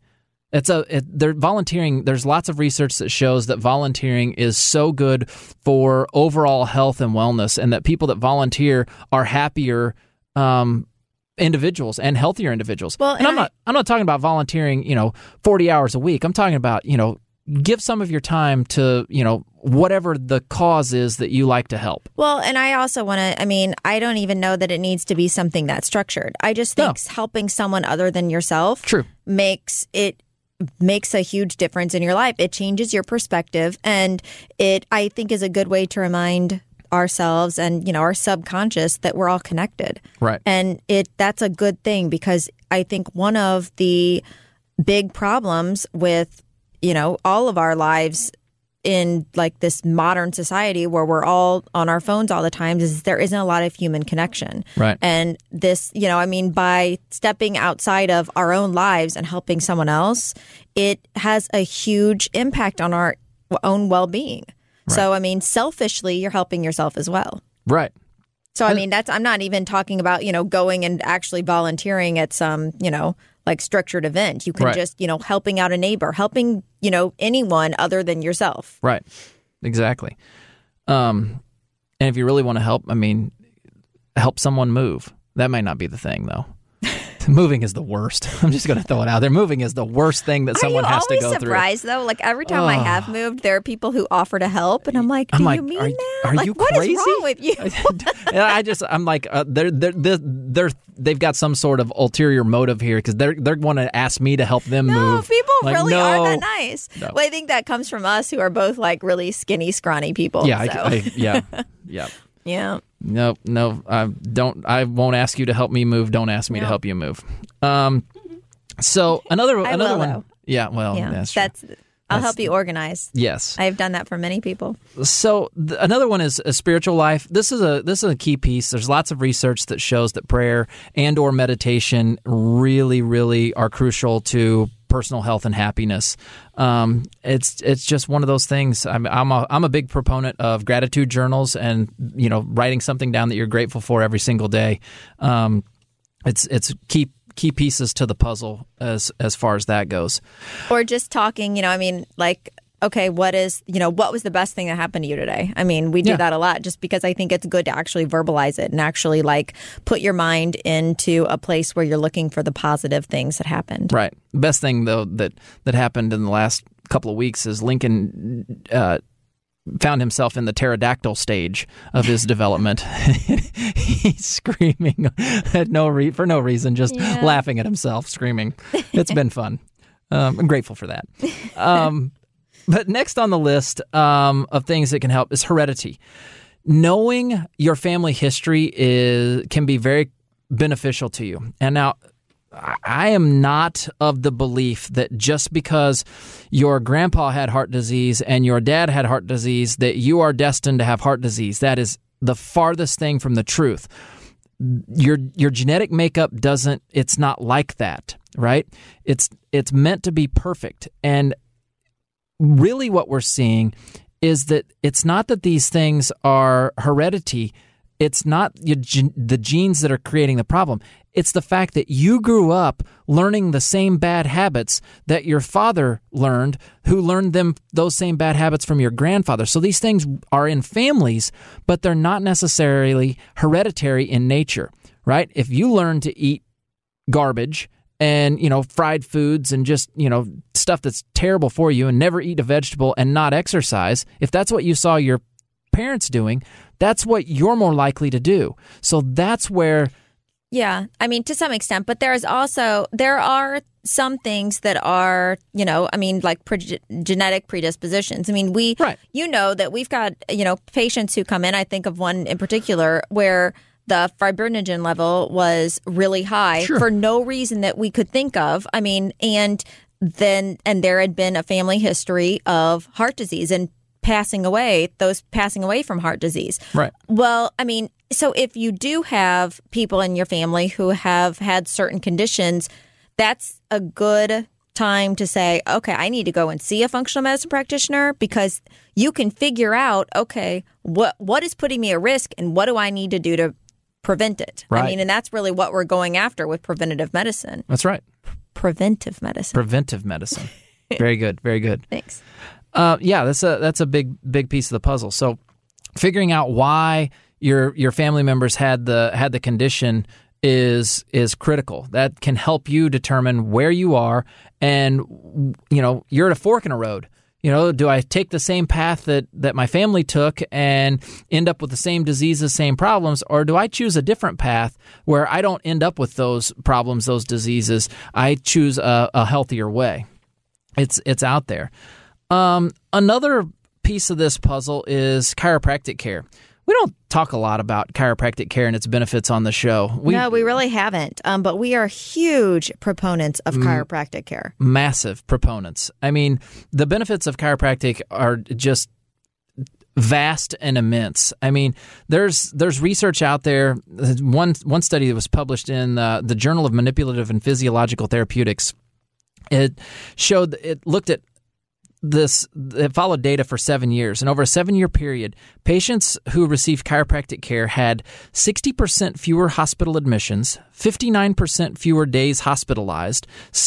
Volunteering. There's lots of research that shows that volunteering is so good for overall health and wellness, and that people that volunteer are happier individuals and healthier individuals. Well, and I'm not talking about volunteering, 40 hours a week. I'm talking about, give some of your time to, whatever the cause is that you like to help. Well, and I also want to, I don't even know that it needs to be something that's structured. I just think helping someone other than yourself makes a huge difference in your life. It changes your perspective, and it, I think, is a good way to remind ourselves and our subconscious that we're all connected. Right. And that's a good thing, because I think one of the big problems with all of our lives in like this modern society where we're all on our phones all the time is there isn't a lot of human connection. Right. And this, by stepping outside of our own lives and helping someone else, it has a huge impact on our own well-being. Right. So, selfishly, you're helping yourself as well. Right. So, I'm not even talking about, going and actually volunteering at some, like structured event. You can just, helping out a neighbor, helping, anyone other than yourself. Right. Exactly. And if you really want to help, help someone move. That might not be the thing, though. Moving is the worst. I'm just going to throw it out there. Moving is the worst thing that someone has to go through. Are you always surprised, though? Like, every time I have moved, there are people who offer to help, and I'm like, do you mean that? Are you what crazy? What is wrong with you? I'm like, they've got some sort of ulterior motive here, because they're going to ask me to help them move. No, people really are that nice. No. Well, I think that comes from us, who are both like really skinny, scrawny people. Yeah, yeah. Yeah. No, I won't ask you to help me move. Don't ask me to help you move. So another one. Though. Yeah, well, that's true. I'll help you organize. Yes, I've done that for many people. So another one is a spiritual life. This is a key piece. There's lots of research that shows that prayer and/or meditation really, really are crucial to personal health and happiness. It's just one of those things. I'm a big proponent of gratitude journals and writing something down that you're grateful for every single day. It's key pieces to the puzzle as far as that goes. Or just talking, okay, what was the best thing that happened to you today? We do that a lot, just because I think it's good to actually verbalize it and actually put your mind into a place where you're looking for the positive things that happened. Right. Best thing, though, that happened in the last couple of weeks is Lincoln found himself in the pterodactyl stage of his development. He's screaming for no reason, just laughing at himself, screaming. It's been fun. I'm grateful for that. But next on the list of things that can help is heredity. Knowing your family history can be very beneficial to you. And now, I am not of the belief that just because your grandpa had heart disease and your dad had heart disease that you are destined to have heart disease. That is the farthest thing from the truth. Your genetic makeup it's not like that, right? It's meant to be perfect. And really what we're seeing is that it's not that these things are heredity. It's not the genes that are creating the problem. It's the fact that you grew up learning the same bad habits that your father learned, who learned those same bad habits from your grandfather. So these things are in families, but they're not necessarily hereditary in nature, right? If you learn to eat garbage and, fried foods and just, stuff that's terrible for you and never eat a vegetable and not exercise, if that's what you saw your parents doing, that's what you're more likely to do. So that's where... Yeah, I mean, to some extent, but there are some things that are, like genetic predispositions. I mean, that we've got, patients who come in. I think of one in particular where the fibrinogen level was really high for no reason that we could think of. I mean, and there had been a family history of heart disease and passing away from heart disease. Right. Well, I mean, so if you do have people in your family who have had certain conditions, that's a good time to say, okay, I need to go and see a functional medicine practitioner, because you can figure out, okay, what is putting me at risk and what do I need to do to prevent it? Right. I mean, and that's really what we're going after with preventative medicine. That's right. Preventive medicine. Preventive medicine. Very good. Very good. Thanks. That's a big piece of the puzzle. So figuring out why your family members had the condition is critical. That can help you determine where you are, and you're at a fork in a road. Do I take the same path that my family took and end up with the same diseases, same problems, or do I choose a different path where I don't end up with those problems, those diseases? I choose a healthier way. It's out there. Another piece of this puzzle is chiropractic care. We don't talk a lot about chiropractic care and its benefits on the show. No, we really haven't. But we are huge proponents of chiropractic care. Massive proponents. I mean, the benefits of chiropractic are just vast and immense. I mean, there's research out there. One study that was published in the Journal of Manipulative and Physiological Therapeutics, it looked at it followed data for 7 years. And over a 7-year period, patients who received chiropractic care had 60% fewer hospital admissions, 59% fewer days hospitalized,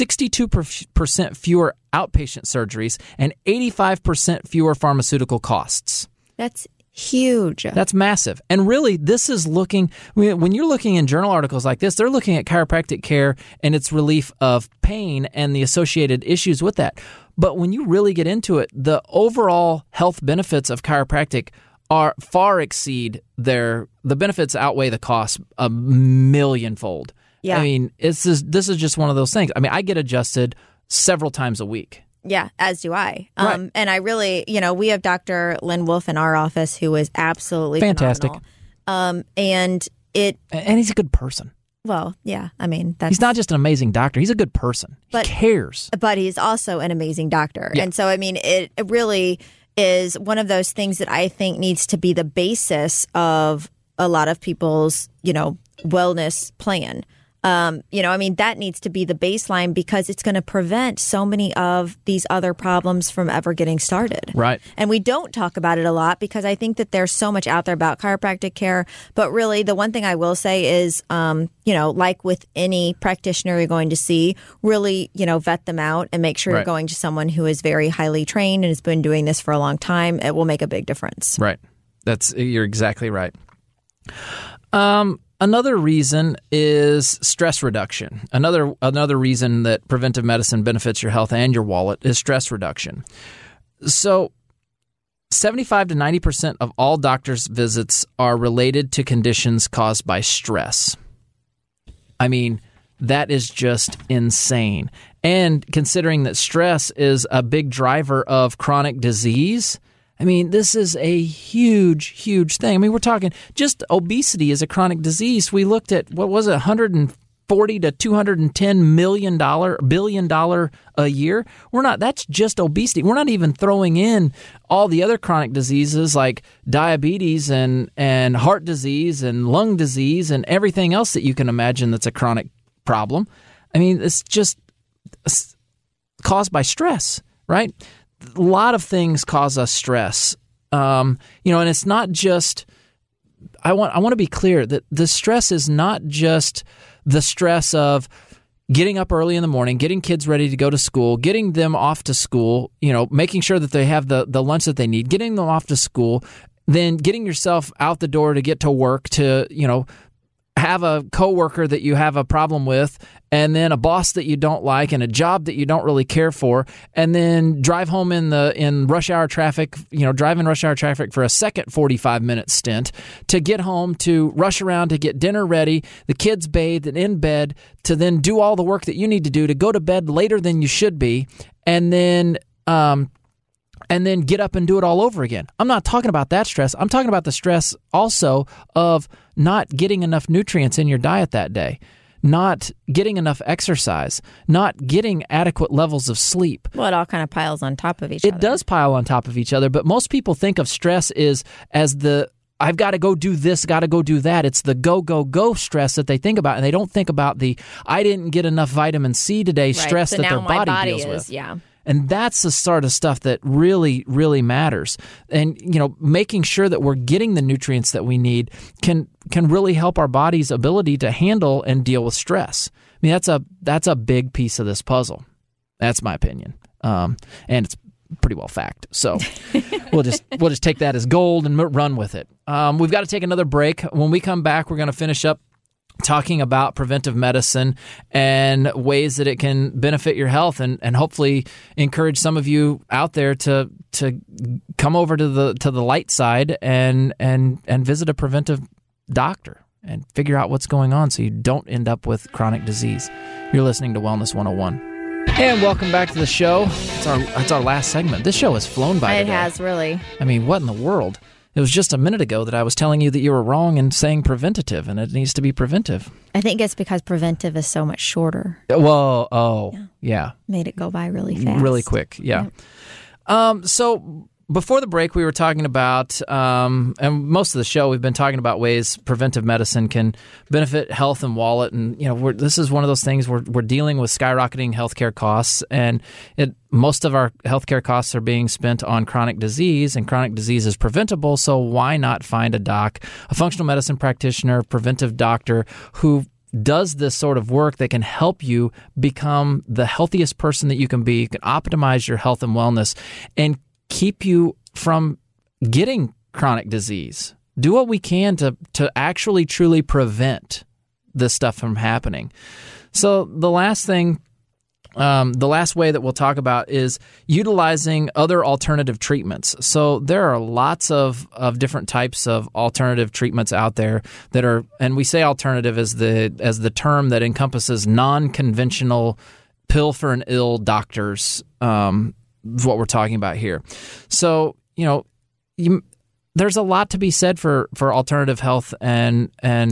62% fewer outpatient surgeries, and 85% fewer pharmaceutical costs. That's huge. That's massive. And really, this is when you're looking in journal articles like this, they're looking at chiropractic care and its relief of pain and the associated issues with that. But when you really get into it, the overall health benefits of chiropractic are far exceed the benefits outweigh the costs a millionfold. Yeah. I mean, this is just one of those things. I mean, I get adjusted several times a week. Yeah, as do I. Right. And I really, we have Dr. Lynn Wolf in our office who is absolutely fantastic. Phenomenal. And he's a good person. Well, yeah. I mean, he's not just an amazing doctor. He's a good person. He cares. But he's also an amazing doctor. Yeah. And so, I mean, it really is one of those things that I think needs to be the basis of a lot of people's, wellness plan. I mean, that needs to be the baseline, because it's going to prevent so many of these other problems from ever getting started. Right. And we don't talk about it a lot because I think that there's so much out there about chiropractic care. But really, the one thing I will say is, like with any practitioner you're going to see, really, vet them out and make sure you're going to someone who is very highly trained and has been doing this for a long time. It will make a big difference. Right. You're exactly right. Another reason is stress reduction. Another reason that preventive medicine benefits your health and your wallet is stress reduction. So 75 to 90% of all doctor's visits are related to conditions caused by stress. I mean, that is just insane. And considering that stress is a big driver of chronic disease, I mean, this is a huge, huge thing. I mean, we're talking just obesity is a chronic disease. We looked at, what was it, 140 to $210 billion a year. That's just obesity. We're not even throwing in all the other chronic diseases like diabetes and heart disease and lung disease and everything else that you can imagine that's a chronic problem. I mean, it's just caused by stress, right? A lot of things cause us stress. And it's not just, I want to be clear that the stress is not just the stress of getting up early in the morning, getting kids ready to go to school, getting them off to school, making sure that they have the lunch that they need, getting them off to school, then getting yourself out the door to get to work, to, have a coworker that you have a problem with, and then a boss that you don't like, and a job that you don't really care for, and then drive home in rush hour traffic, drive in rush hour traffic for a second 45-minute stint, to get home, to rush around to get dinner ready, the kids bathed and in bed, to then do all the work that you need to do, to go to bed later than you should be, and then get up and do it all over again. I'm not talking about that stress. I'm talking about the stress also of not getting enough nutrients in your diet that day, not getting enough exercise, not getting adequate levels of sleep. Well, it all kind of piles on top of each other. It does pile on top of each other, but most people think of stress as the I've got to go do this, got to go do that. It's the go, go, go stress that they think about, and they don't think about the I didn't get enough vitamin C today stress that their body deals with. Yeah. And that's the sort of stuff that really, really matters. And, making sure that we're getting the nutrients that we need can really help our body's ability to handle and deal with stress. I mean, that's a big piece of this puzzle. That's my opinion. And it's pretty well fact. So we'll just take that as gold and run with it. We've got to take another break. When we come back, we're going to finish up talking about preventive medicine and ways that it can benefit your health and hopefully encourage some of you out there to come over to the light side and visit a preventive doctor and figure out what's going on so you don't end up with chronic disease. You're listening to Wellness 101. And welcome back to the show. It's our last segment. This show has flown by today. It has, really. I mean, what in the world? It was just a minute ago that I was telling you that you were wrong in saying preventative, and it needs to be preventive. I think it's because preventive is so much shorter. Well, yeah. Made it go by really fast. Really quick, yeah. So before the break, we were talking about, and most of the show, we've been talking about ways preventive medicine can benefit health and wallet. And, this is one of those things we're dealing with skyrocketing healthcare costs, and most of our healthcare costs are being spent on chronic disease, and chronic disease is preventable. So why not find a functional medicine practitioner, preventive doctor who does this sort of work that can help you become the healthiest person that you can be, can optimize your health and wellness, and keep you from getting chronic disease. Do what we can to actually truly prevent this stuff from happening. So the last thing, the last way that we'll talk about is utilizing other alternative treatments. So there are lots of different types of alternative treatments out there that are, and we say alternative as the term that encompasses non-conventional pill for an ill doctors, is what we're talking about here. So, there's a lot to be said for alternative health and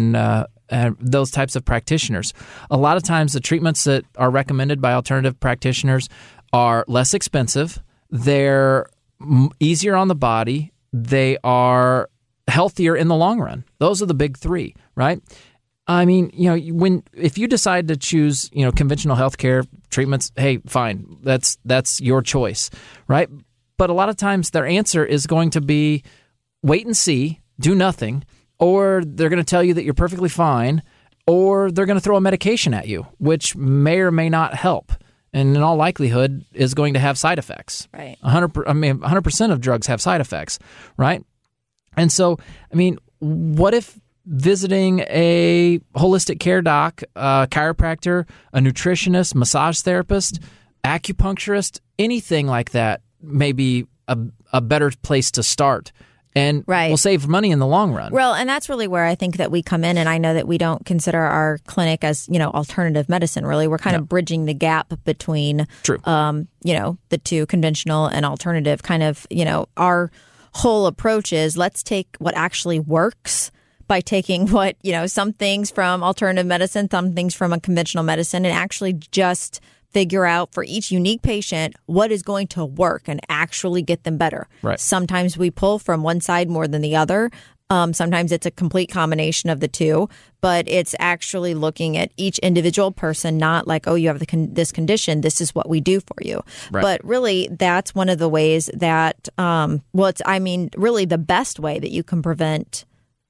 those types of practitioners. A lot of times the treatments that are recommended by alternative practitioners are less expensive, they're easier on the body, they are healthier in the long run. Those are the big three, right? I mean, if you decide to choose, conventional healthcare treatments, hey, fine, that's your choice, right? But a lot of times their answer is going to be wait and see, do nothing, or they're going to tell you that you're perfectly fine, or they're going to throw a medication at you, which may or may not help, and in all likelihood is going to have side effects. Right. 100% of drugs have side effects, right? And so, what if visiting a holistic care doc, a chiropractor, a nutritionist, massage therapist, acupuncturist, anything like that may be a better place to start. And we'll save money in the long run. Well, and that's really where I think that we come in. And I know that we don't consider our clinic as, alternative medicine, really. We're kind of bridging the gap between, the two, conventional and alternative. Kind of, our whole approach is let's take what actually works by taking what, some things from alternative medicine, some things from a conventional medicine, and actually just figure out for each unique patient what is going to work and actually get them better. Right. Sometimes we pull from one side more than the other. Sometimes it's a complete combination of the two, but it's actually looking at each individual person, not like, oh, you have this condition, this is what we do for you. Right. But really, that's one of the ways that, really the best way that you can prevent,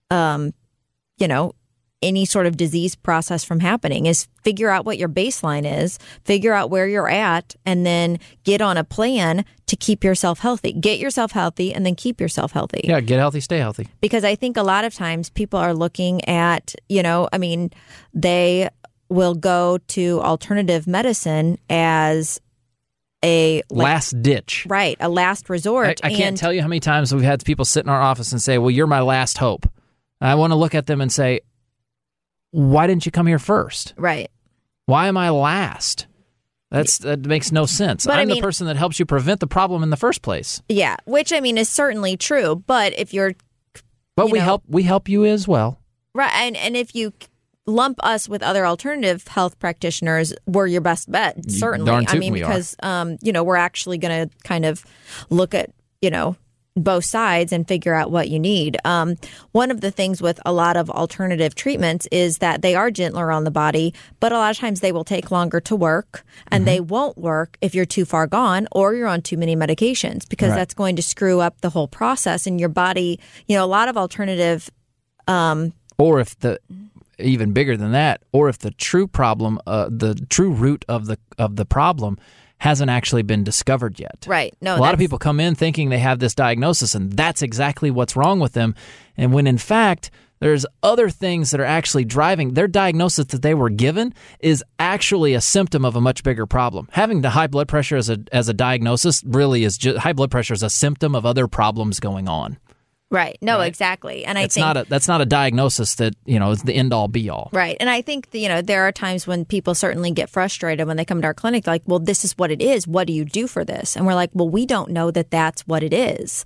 any sort of disease process from happening is figure out what your baseline is, figure out where you're at, and then get on a plan to keep yourself healthy. Get yourself healthy and then keep yourself healthy. Yeah, get healthy, stay healthy. Because I think a lot of times people are looking at, they will go to alternative medicine as a last ditch. Right, a last resort. I can't tell you how many times we've had people sit in our office and say, well, you're my last hope. And I want to look at them and say, why didn't you come here first? Right. Why am I last? That makes no sense. But I'm the person that helps you prevent the problem in the first place. Yeah, which is certainly true. But if you're, we help you as well. Right, and if you lump us with other alternative health practitioners, we're your best bet. Certainly, darn tootin' we because we're actually going to kind of look at both sides and figure out what you need. One of the things with a lot of alternative treatments is that they are gentler on the body, but a lot of times they will take longer to work, and they won't work if you're too far gone or you're on too many medications, because that's going to screw up the whole process in your body. A lot of alternative... or if even bigger than that, or if the true problem, the true root of the problem hasn't actually been discovered yet. Right. No, a lot of people come in thinking they have this diagnosis, and that's exactly what's wrong with them. And when in fact, there's other things that are actually driving their diagnosis that they were given is actually a symptom of a much bigger problem. Having the high blood pressure as a diagnosis really is just high blood pressure is a symptom of other problems going on. Right. No, exactly. And that's not a diagnosis that, is the end all be all. Right. And I think, there are times when people certainly get frustrated when they come to our clinic, like, well, this is what it is. What do you do for this? And we're like, well, we don't know that that's what it is.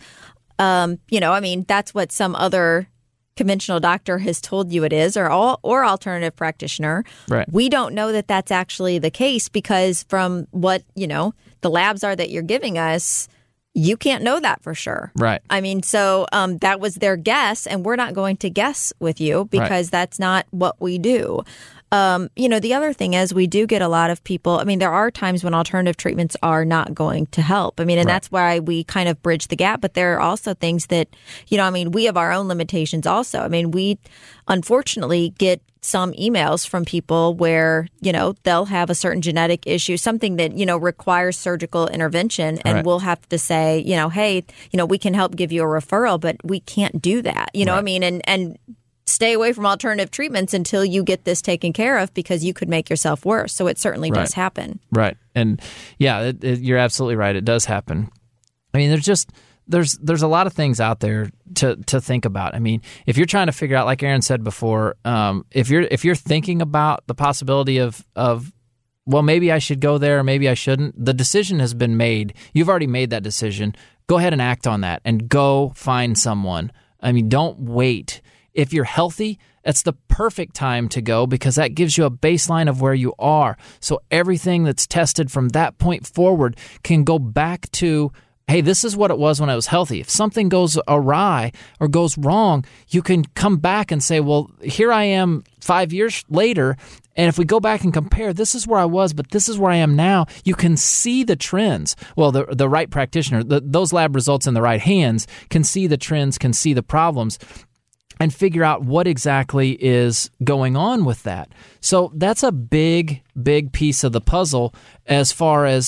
That's what some other conventional doctor has told you it is, or alternative practitioner. Right. We don't know that that's actually the case, because from what, the labs are that you're giving us, you can't know that for sure. Right. So that was their guess, and we're not going to guess with you because that's not what we do. The other thing is we do get a lot of people. There are times when alternative treatments are not going to help. That's why we kind of bridge the gap. But there are also things that, we have our own limitations also. We unfortunately get some emails from people where, they'll have a certain genetic issue, something that, requires surgical intervention. And we'll have to say, hey, we can help give you a referral, but we can't do that. And stay away from alternative treatments until you get this taken care of, because you could make yourself worse. So it certainly does happen. Right. And yeah, you're absolutely right. It does happen. There's a lot of things out there to think about. If you're trying to figure out, like Aaron said before, if you're thinking about the possibility of well, maybe I should go there or maybe I shouldn't, the decision has been made. You've already made that decision. Go ahead and act on that and go find someone. Don't wait. If you're healthy, that's the perfect time to go, because that gives you a baseline of where you are. So everything that's tested from that point forward can go back to, hey, this is what it was when I was healthy. If something goes awry or goes wrong, you can come back and say, well, here I am 5 years later, and if we go back and compare, this is where I was, but this is where I am now. You can see the trends. Well, the right practitioner, those lab results in the right hands can see the trends, can see the problems, and figure out what exactly is going on with that. So that's a big, big piece of the puzzle as far as,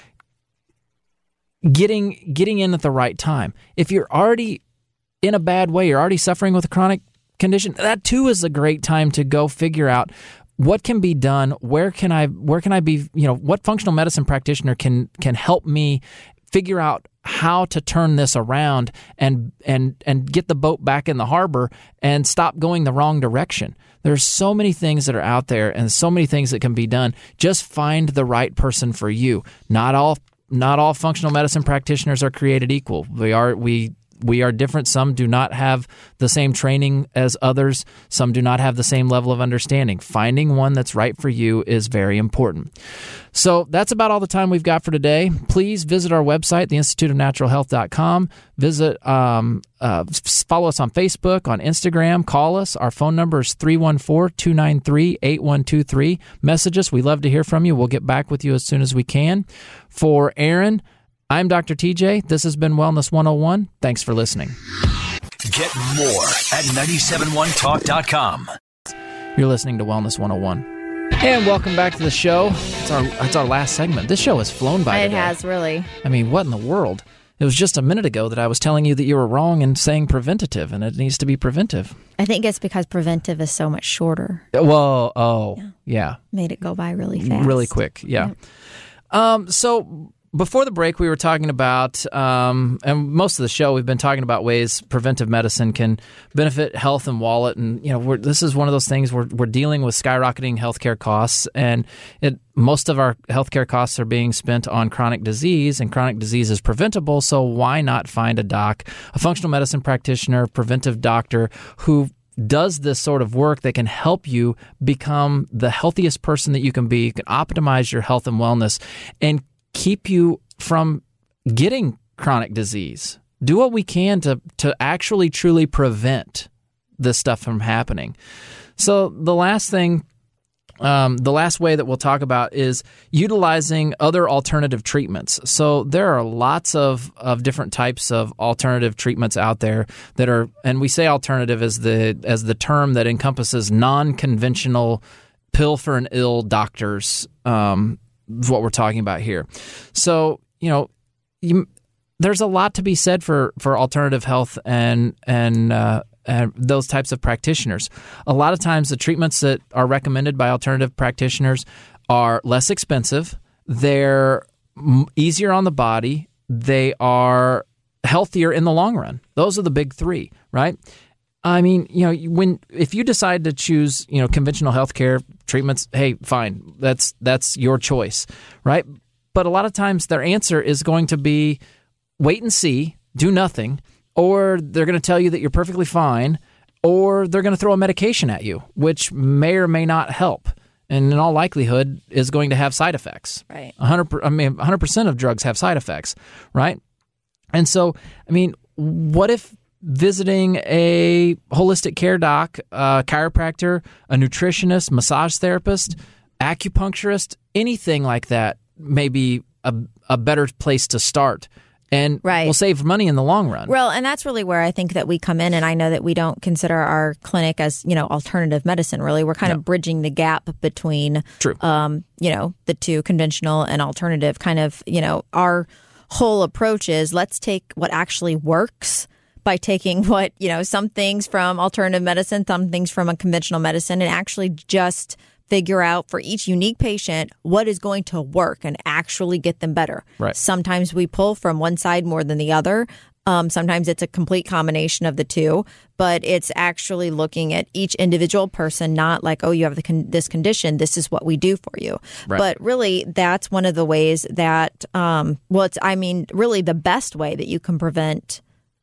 getting in at the right time. If you're already in a bad way, you're already suffering with a chronic condition, that too is a great time to go figure out what can be done, where can I be, what functional medicine practitioner can help me figure out how to turn this around and get the boat back in the harbor and stop going the wrong direction. There's so many things that are out there and so many things that can be done. Just find the right person for you. Not all functional medicine practitioners are created equal. We are different. Some do not have the same training as others. Some do not have the same level of understanding. Finding one that's right for you is very important. So that's about all the time we've got for today. Please visit our website, theinstituteofnaturalhealth.com. Visit, follow us on Facebook, on Instagram. Call us. Our phone number is 314-293-8123. Message us. We love to hear from you. We'll get back with you as soon as we can. For Aaron, I'm Dr. TJ. This has been Wellness 101. Thanks for listening. Get more at 971talk.com. You're listening to Wellness 101. And welcome back to the show. It's our last segment. This show has flown by today. It has, really. I mean, what in the world? It was just a minute ago that I was telling you that you were wrong in saying preventative, and it needs to be preventive. I think it's because preventive is so much shorter. Well, yeah. Made it go by really fast. Really quick, yeah. So before the break, we were talking about, and most of the show, we've been talking about ways preventive medicine can benefit health and wallet. And, this is one of those things we're dealing with skyrocketing healthcare costs. And most of our healthcare costs are being spent on chronic disease, and chronic disease is preventable. So why not find a functional medicine practitioner, preventive doctor who does this sort of work that can help you become the healthiest person that you can be, can optimize your health and wellness, and keep you from getting chronic disease. Do what we can to actually truly prevent this stuff from happening. So the last way that we'll talk about is utilizing other alternative treatments. So there are lots of different types of alternative treatments out there that are, and we say alternative as the term that encompasses non-conventional pill for an ill doctors, what we're talking about here. So, there's a lot to be said for alternative health and those types of practitioners. A lot of times the treatments that are recommended by alternative practitioners are less expensive, they're easier on the body, they are healthier in the long run. Those are the big three, right? I mean, if you decide to choose, conventional healthcare treatments, hey, fine, that's your choice, right? But a lot of times their answer is going to be wait and see, do nothing, or they're going to tell you that you're perfectly fine, or they're going to throw a medication at you, which may or may not help, and in all likelihood is going to have side effects. Right. 100% of drugs have side effects, right? And so, what if visiting a holistic care doc, a chiropractor, a nutritionist, massage therapist, acupuncturist, anything like that may be a better place to start, and will save money in the long run. Well, and that's really where I think that we come in, and I know that we don't consider our clinic as, alternative medicine, really. We're kind of bridging the gap between, the two, conventional and alternative. Kind of, our whole approach is let's take what actually works by taking some things from alternative medicine, some things from a conventional medicine, and actually just figure out for each unique patient what is going to work and actually get them better. Right. Sometimes we pull from one side more than the other. Sometimes it's a complete combination of the two, but it's actually looking at each individual person, not like, oh, you have this condition, this is what we do for you. Right. But really, that's one of the ways that, really the best way that you can prevent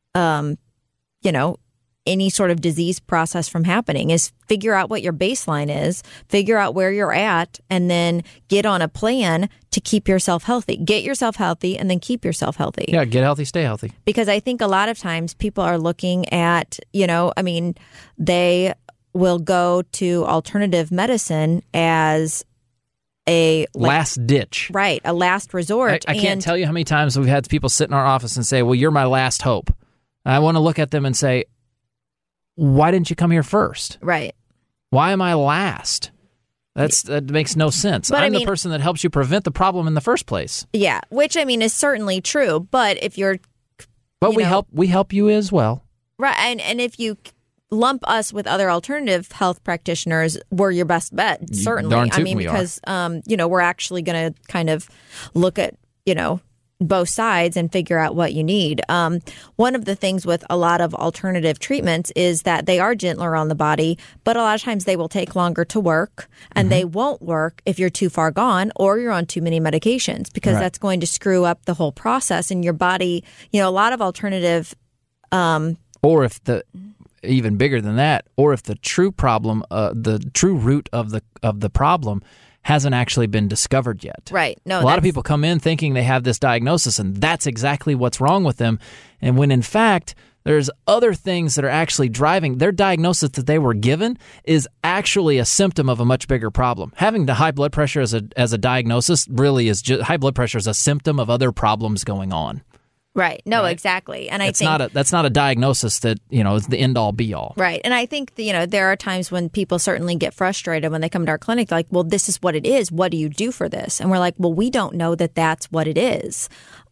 any sort of disease process from happening is figure out what your baseline is, figure out where you're at, and then get on a plan to keep yourself healthy. Get yourself healthy and then keep yourself healthy. Yeah, get healthy, stay healthy. Because I think a lot of times people are looking at, they will go to alternative medicine as a last ditch. Right, a last resort. I can't tell you how many times we've had people sit in our office and say, well, you're my last hope. I want to look at them and say, why didn't you come here first? Right. Why am I last? That makes no sense. But I'm the person that helps you prevent the problem in the first place. Yeah, which is certainly true. But if you're, we help you as well. Right, and if you lump us with other alternative health practitioners, we're your best bet. Certainly, darn tootin' we because we're actually going to kind of look at both sides and figure out what you need. One of the things with a lot of alternative treatments is that they are gentler on the body, but a lot of times they will take longer to work, and they won't work if you're too far gone or you're on too many medications, because that's going to screw up the whole process in your body. A lot of alternative... or if even bigger than that, or if the true problem, the true root of the problem hasn't actually been discovered yet. Right. No, a lot of people come in thinking they have this diagnosis, and that's exactly what's wrong with them. And when in fact, there's other things that are actually driving their diagnosis that they were given is actually a symptom of a much bigger problem. Having the high blood pressure as a diagnosis really is just high blood pressure is a symptom of other problems going on. Right. No, exactly. And that's not a diagnosis that, is the end all be all. Right. And I think, there are times when people certainly get frustrated when they come to our clinic, like, well, this is what it is. What do you do for this? And we're like, well, we don't know that that's what it is.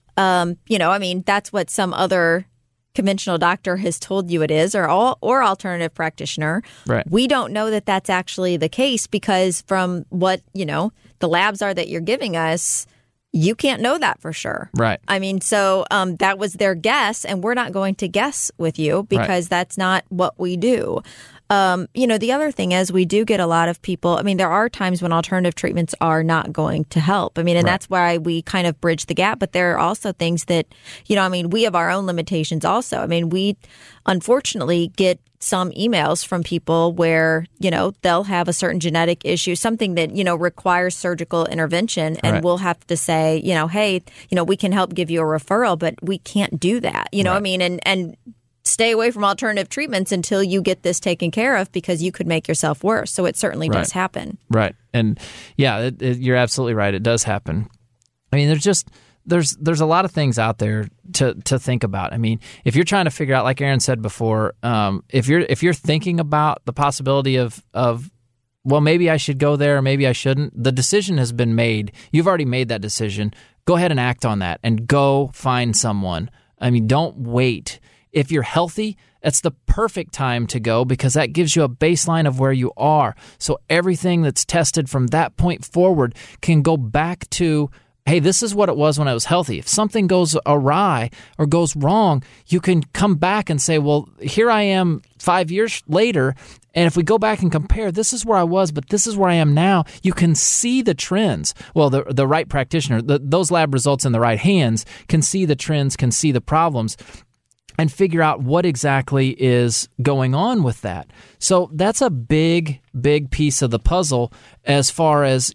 That's what some other conventional doctor has told you it is, or alternative practitioner. Right. We don't know that that's actually the case, because from what, the labs are that you're giving us, you can't know that for sure. Right. So that was their guess, and we're not going to guess with you, because that's not what we do. The other thing is, we do get a lot of people. There are times when alternative treatments are not going to help. That's why we kind of bridge the gap. But there are also things that, we have our own limitations also. We unfortunately get some emails from people where, they'll have a certain genetic issue, something that, requires surgical intervention. And we'll have to say, hey, we can help give you a referral, but we can't do that. And stay away from alternative treatments until you get this taken care of, because you could make yourself worse. So it certainly does happen. Right. And yeah, you're absolutely right. It does happen. There's a lot of things out there to think about. If you're trying to figure out, like Aaron said before, if you're thinking about the possibility of well, maybe I should go there or maybe I shouldn't, the decision has been made. You've already made that decision. Go ahead and act on that and go find someone. Don't wait. If you're healthy, that's the perfect time to go, because that gives you a baseline of where you are. So everything that's tested from that point forward can go back to, hey, this is what it was when I was healthy. If something goes awry or goes wrong, you can come back and say, well, here I am 5 years later, and if we go back and compare, this is where I was, but this is where I am now. You can see the trends. Well, the right practitioner, those lab results in the right hands, can see the trends, can see the problems, and figure out what exactly is going on with that. So that's a big, big piece of the puzzle as far as,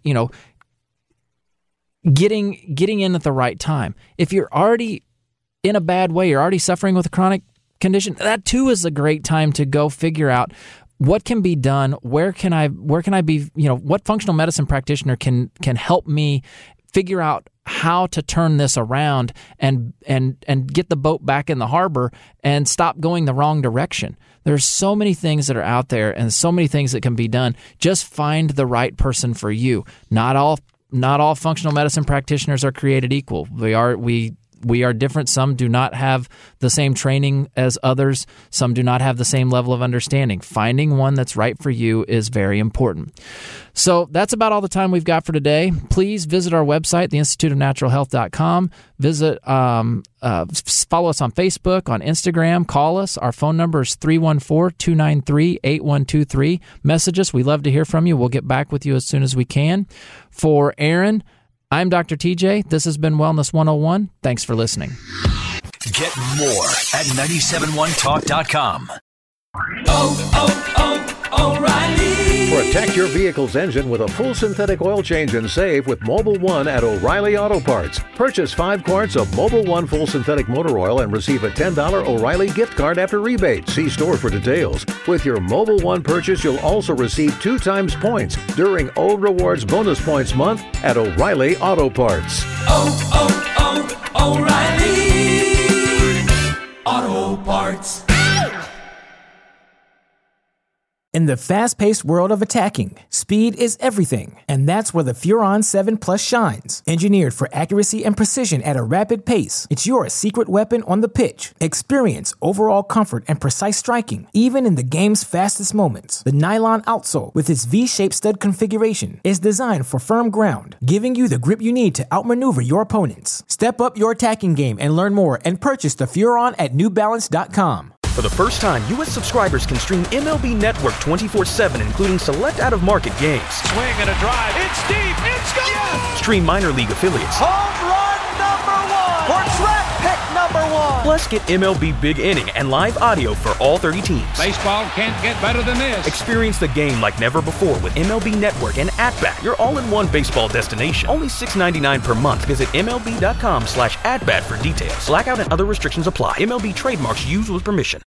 getting in at the right time. If you're already in a bad way, you're already suffering with a chronic condition, that too is a great time to go figure out what can be done, where can I be, what functional medicine practitioner can help me figure out how to turn this around and get the boat back in the harbor and stop going the wrong direction. There's so many things that are out there and so many things that can be done. Just find the right person for you. Not all functional medicine practitioners are created equal. We are different. Some do not have the same training as others. Some do not have the same level of understanding. Finding one that's right for you is very important. So that's about all the time we've got for today. Please visit our website, theinstituteofnaturalhealth.com. Visit, follow us on Facebook, on Instagram. Call us. Our phone number is 314-293-8123. Message us. We love to hear from you. We'll get back with you as soon as we can. For Aaron, I'm Dr. TJ. This has been Wellness 101. Thanks for listening. Get more at 971talk.com. O'Reilly. Protect your vehicle's engine with a full synthetic oil change and save with Mobil 1 at O'Reilly Auto Parts. Purchase 5 quarts of Mobil 1 full synthetic motor oil and receive a $10 O'Reilly gift card after rebate. See store for details. With your Mobil 1 purchase, you'll also receive 2 times points during O Rewards Bonus Points Month at O'Reilly Auto Parts. O'Reilly Auto Parts. In the fast-paced world of attacking, speed is everything, and that's where the Furon 7 Plus shines. Engineered for accuracy and precision at a rapid pace, it's your secret weapon on the pitch. Experience overall comfort and precise striking, even in the game's fastest moments. The nylon outsole, with its V-shaped stud configuration, is designed for firm ground, giving you the grip you need to outmaneuver your opponents. Step up your attacking game and learn more and purchase the Furon at NewBalance.com. For the first time, U.S. subscribers can stream MLB Network 24/7, including select out-of-market games. Swing and a drive. It's deep. It's gone. Yes. Stream minor league affiliates. Home run number 1. Or track pick number 1. Plus, get MLB Big Inning and live audio for all 30 teams. Baseball can't get better than this. Experience the game like never before with MLB Network and At-Bat, your all-in-one baseball destination. Only $6.99 per month. Visit MLB.com/atbat for details. Blackout and other restrictions apply. MLB trademarks used with permission.